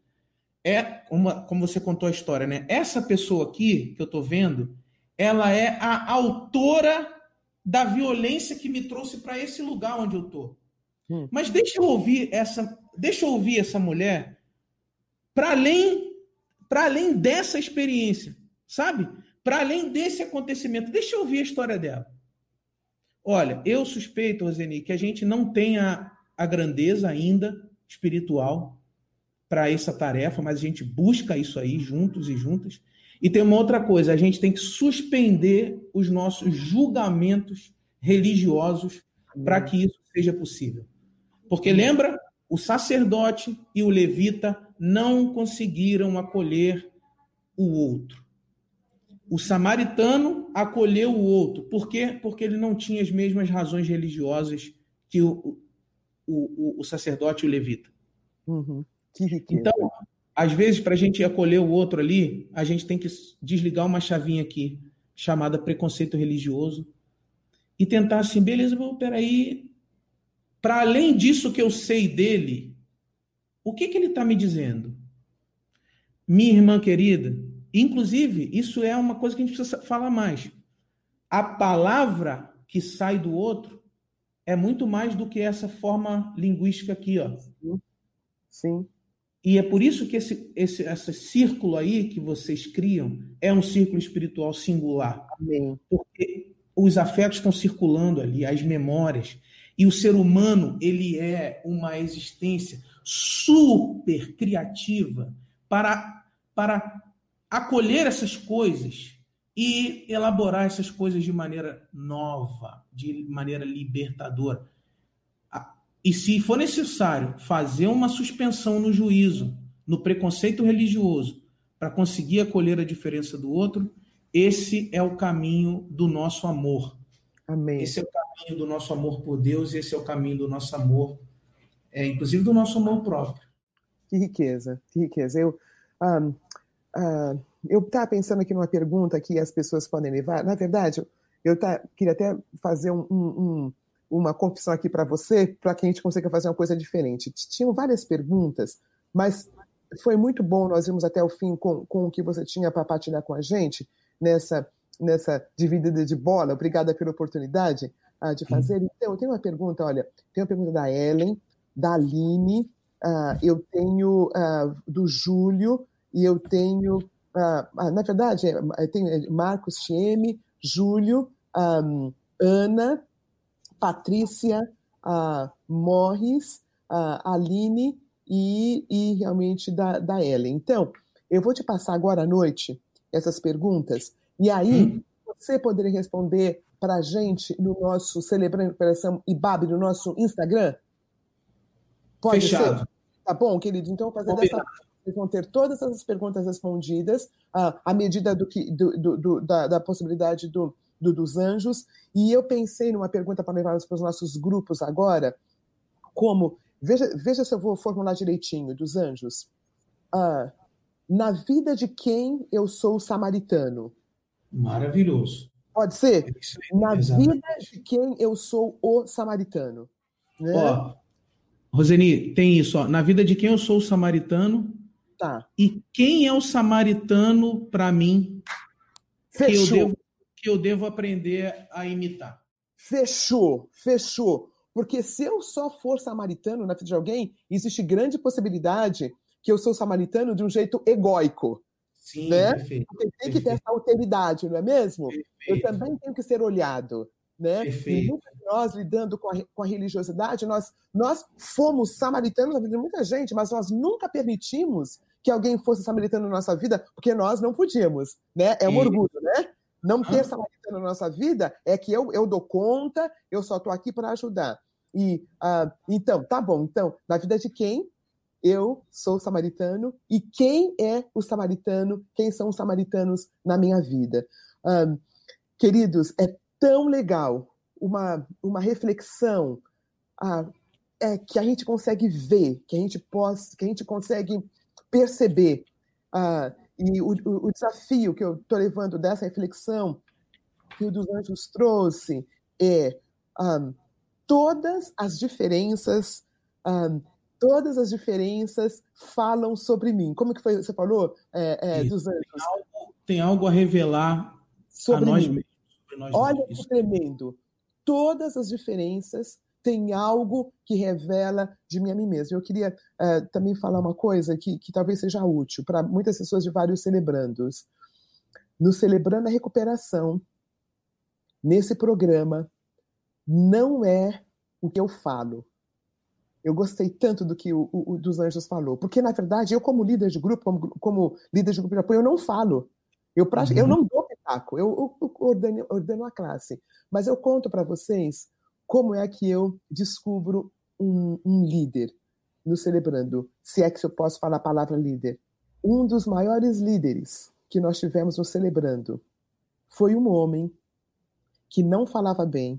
é uma, como você contou a história, né? Essa pessoa aqui que eu estou vendo, ela é a autora da violência que me trouxe para esse lugar onde eu estou. Hum. Mas deixa eu ouvir essa, deixa eu ouvir essa mulher para além para além dessa experiência, sabe? Para além desse acontecimento. Deixa eu ouvir a história dela. Olha, eu suspeito, Roseni, que a gente não tenha a grandeza ainda espiritual para essa tarefa, mas a gente busca isso aí juntos e juntas. E tem uma outra coisa, a gente tem que suspender os nossos julgamentos religiosos para que isso seja possível. Porque lembra, o sacerdote e o levita não conseguiram acolher o outro. O samaritano acolheu o outro. Por quê? Porque ele não tinha as mesmas razões religiosas que o, o, o sacerdote e o levita. Uhum. Que riqueza. Então, às vezes, para a gente acolher o outro ali, a gente tem que desligar uma chavinha aqui, chamada preconceito religioso, e tentar assim, beleza, peraí, para além disso que eu sei dele, o que, que ele está me dizendo? Minha irmã querida, inclusive, isso é uma coisa que a gente precisa falar mais. A palavra que sai do outro é muito mais do que essa forma linguística aqui, ó. Sim. E é por isso que esse, esse, esse círculo aí que vocês criam é um círculo espiritual singular. Amém. Porque os afetos estão circulando ali, as memórias. E o ser humano, ele é uma existência super criativa para, para acolher essas coisas e elaborar essas coisas de maneira nova, de maneira libertadora. E se for necessário fazer uma suspensão no juízo, no preconceito religioso, para conseguir acolher a diferença do outro, esse é o caminho do nosso amor. Amém. Esse é o caminho do nosso amor por Deus, esse é o caminho do nosso amor, é, inclusive do nosso amor próprio. Que riqueza, que riqueza. Eu um, uh, eu estava pensando aqui numa pergunta que as pessoas podem levar. Na verdade, eu tá, queria até fazer um, um, um uma confissão aqui para você, para que a gente consiga fazer uma coisa diferente. Tinham várias perguntas, mas foi muito bom nós irmos até o fim com, com o que você tinha para partilhar com a gente nessa, nessa dividida de bola. Obrigada pela oportunidade ah, de fazer. Então, tem uma pergunta, olha, tem uma pergunta da Ellen, da Aline, uh, eu tenho uh, do Júlio, e eu tenho, uh, na verdade, eu tenho Marcos Chieme, Júlio, um, Ana, Patrícia, uh, Morris, uh, Aline e, e realmente da, da Ellen. Então, eu vou te passar agora à noite essas perguntas, e aí hum? você poderia responder para a gente no nosso Celebrando a Recuperação I B A B, no nosso Instagram? Pode Fechado. ser? Tá bom, queridos? Então, vou fazer dessa forma. Vocês vão ter todas essas perguntas respondidas uh, à medida do que, do, do, do, da, da possibilidade do, do, dos anjos. E eu pensei numa pergunta para levar para os nossos grupos agora, como, veja, veja se eu vou formular direitinho, dos anjos. Uh, na vida de quem eu sou samaritano? Maravilhoso. Pode ser? É na exatamente. vida de quem eu sou o samaritano. Né? Ó, Roseni, tem isso, ó. Na vida de quem eu sou o samaritano, tá. E quem é o samaritano para mim que eu, devo, que eu devo aprender a imitar? Fechou, fechou. Porque se eu só for samaritano na vida de alguém, existe grande possibilidade que eu sou samaritano de um jeito egóico. Sim, né? perfeito. Porque tem perfeito. que ter essa alteridade, não é mesmo? Perfeito. Eu também tenho que ser olhado. Né? E muitos de nós, lidando com a, com a religiosidade, nós, nós fomos samaritanos na vida de muita gente, mas nós nunca permitimos que alguém fosse samaritano na nossa vida, porque nós não podíamos. Né? É um orgulho, né? Não ter samaritano na nossa vida é que eu, eu dou conta, eu só estou aqui para ajudar. E, uh, então, tá bom. Então, na vida de quem eu sou samaritano e quem é o samaritano, quem são os samaritanos na minha vida? Um, queridos, é tão legal uma, uma reflexão uh, é, que a gente consegue ver, que a gente, pode, que a gente consegue perceber. Uh, e o, o, o desafio que eu estou levando dessa reflexão que o dos anjos trouxe é um, todas as diferenças, um, todas as diferenças falam sobre mim. Como que foi, você falou, é, é, dos anjos? Tem algo, tem algo a revelar sobre a nós mim. mesmos. Sobre nós Olha mesmos. que Isso. tremendo. Todas as diferenças têm algo que revela de mim a mim mesmo. Eu queria uh, também falar uma coisa que, que talvez seja útil para muitas pessoas de vários celebrandos. No Celebrando a Recuperação, nesse programa, não é o que eu falo. Eu gostei tanto do que o, o, o dos anjos falou, porque, na verdade, eu, como líder de grupo, como, como líder de grupo de apoio, eu não falo. Eu, uhum. eu não dou pitaco, eu, eu ordeno, ordeno a classe. Mas eu conto para vocês como é que eu descubro um, um líder no Celebrando, se é que eu posso falar a palavra líder. Um dos maiores líderes que nós tivemos no Celebrando foi um homem que não falava bem,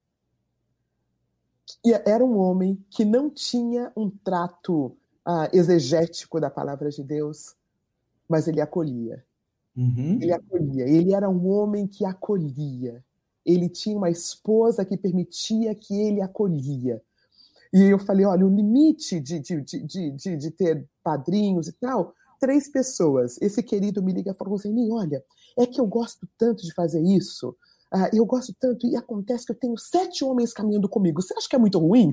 e era um homem que não tinha um trato uh, exegético da palavra de Deus, mas ele acolhia. Uhum. Ele acolhia. Ele era um homem que acolhia. Ele tinha uma esposa que permitia que ele acolhia. E eu falei, olha, o limite de, de, de, de, de ter padrinhos e tal, três pessoas. Esse querido me liga e falou assim, olha, é que eu gosto tanto de fazer isso, Uh, eu gosto tanto, e acontece que eu tenho sete homens caminhando comigo. Você acha que é muito ruim?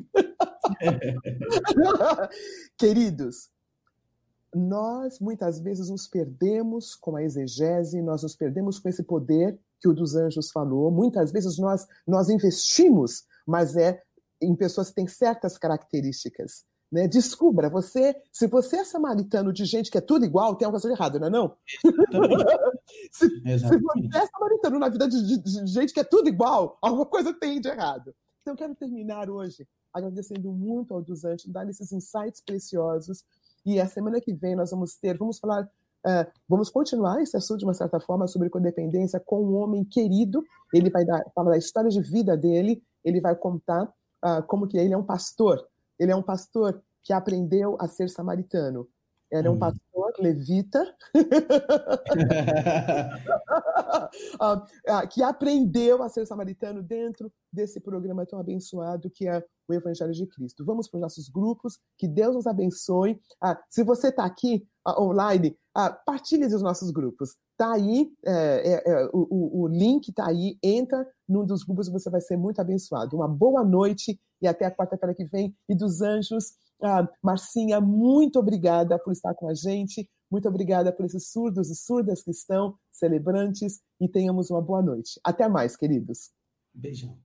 Queridos, nós muitas vezes nos perdemos com a exegese, nós nos perdemos com esse poder que o dos anjos falou. Muitas vezes nós, nós investimos, mas é em pessoas que têm certas características. Né? Descubra, você, se você é samaritano de gente que é tudo igual, tem alguma coisa de errado, não é não? se, se você é samaritano na vida de, de, de gente que é tudo igual, alguma coisa tem de errado. Então eu quero terminar hoje agradecendo muito ao dos anjos, dar esses insights preciosos, e a semana que vem nós vamos ter, vamos falar, uh, vamos continuar esse assunto de uma certa forma sobre codependência com um homem querido. Ele vai dar, falar da história de vida dele, ele vai contar uh, como que ele é um pastor. Ele é um pastor que aprendeu a ser samaritano. Ele é um pastor levita que aprendeu a ser samaritano dentro desse programa tão abençoado que é o Evangelho de Cristo. Vamos para os nossos grupos, que Deus nos abençoe. Ah, se você está aqui ah, online, ah, partilhe dos nossos grupos. Está aí, é, é, é, o, o link está aí, entra num dos grupos e você vai ser muito abençoado. Uma boa noite e até a quarta-feira que vem. E dos anjos, Ah, Marcinha, muito obrigada por estar com a gente, muito obrigada por esses surdos e surdas que estão, celebrantes, e tenhamos uma boa noite. Até mais, queridos. Beijão.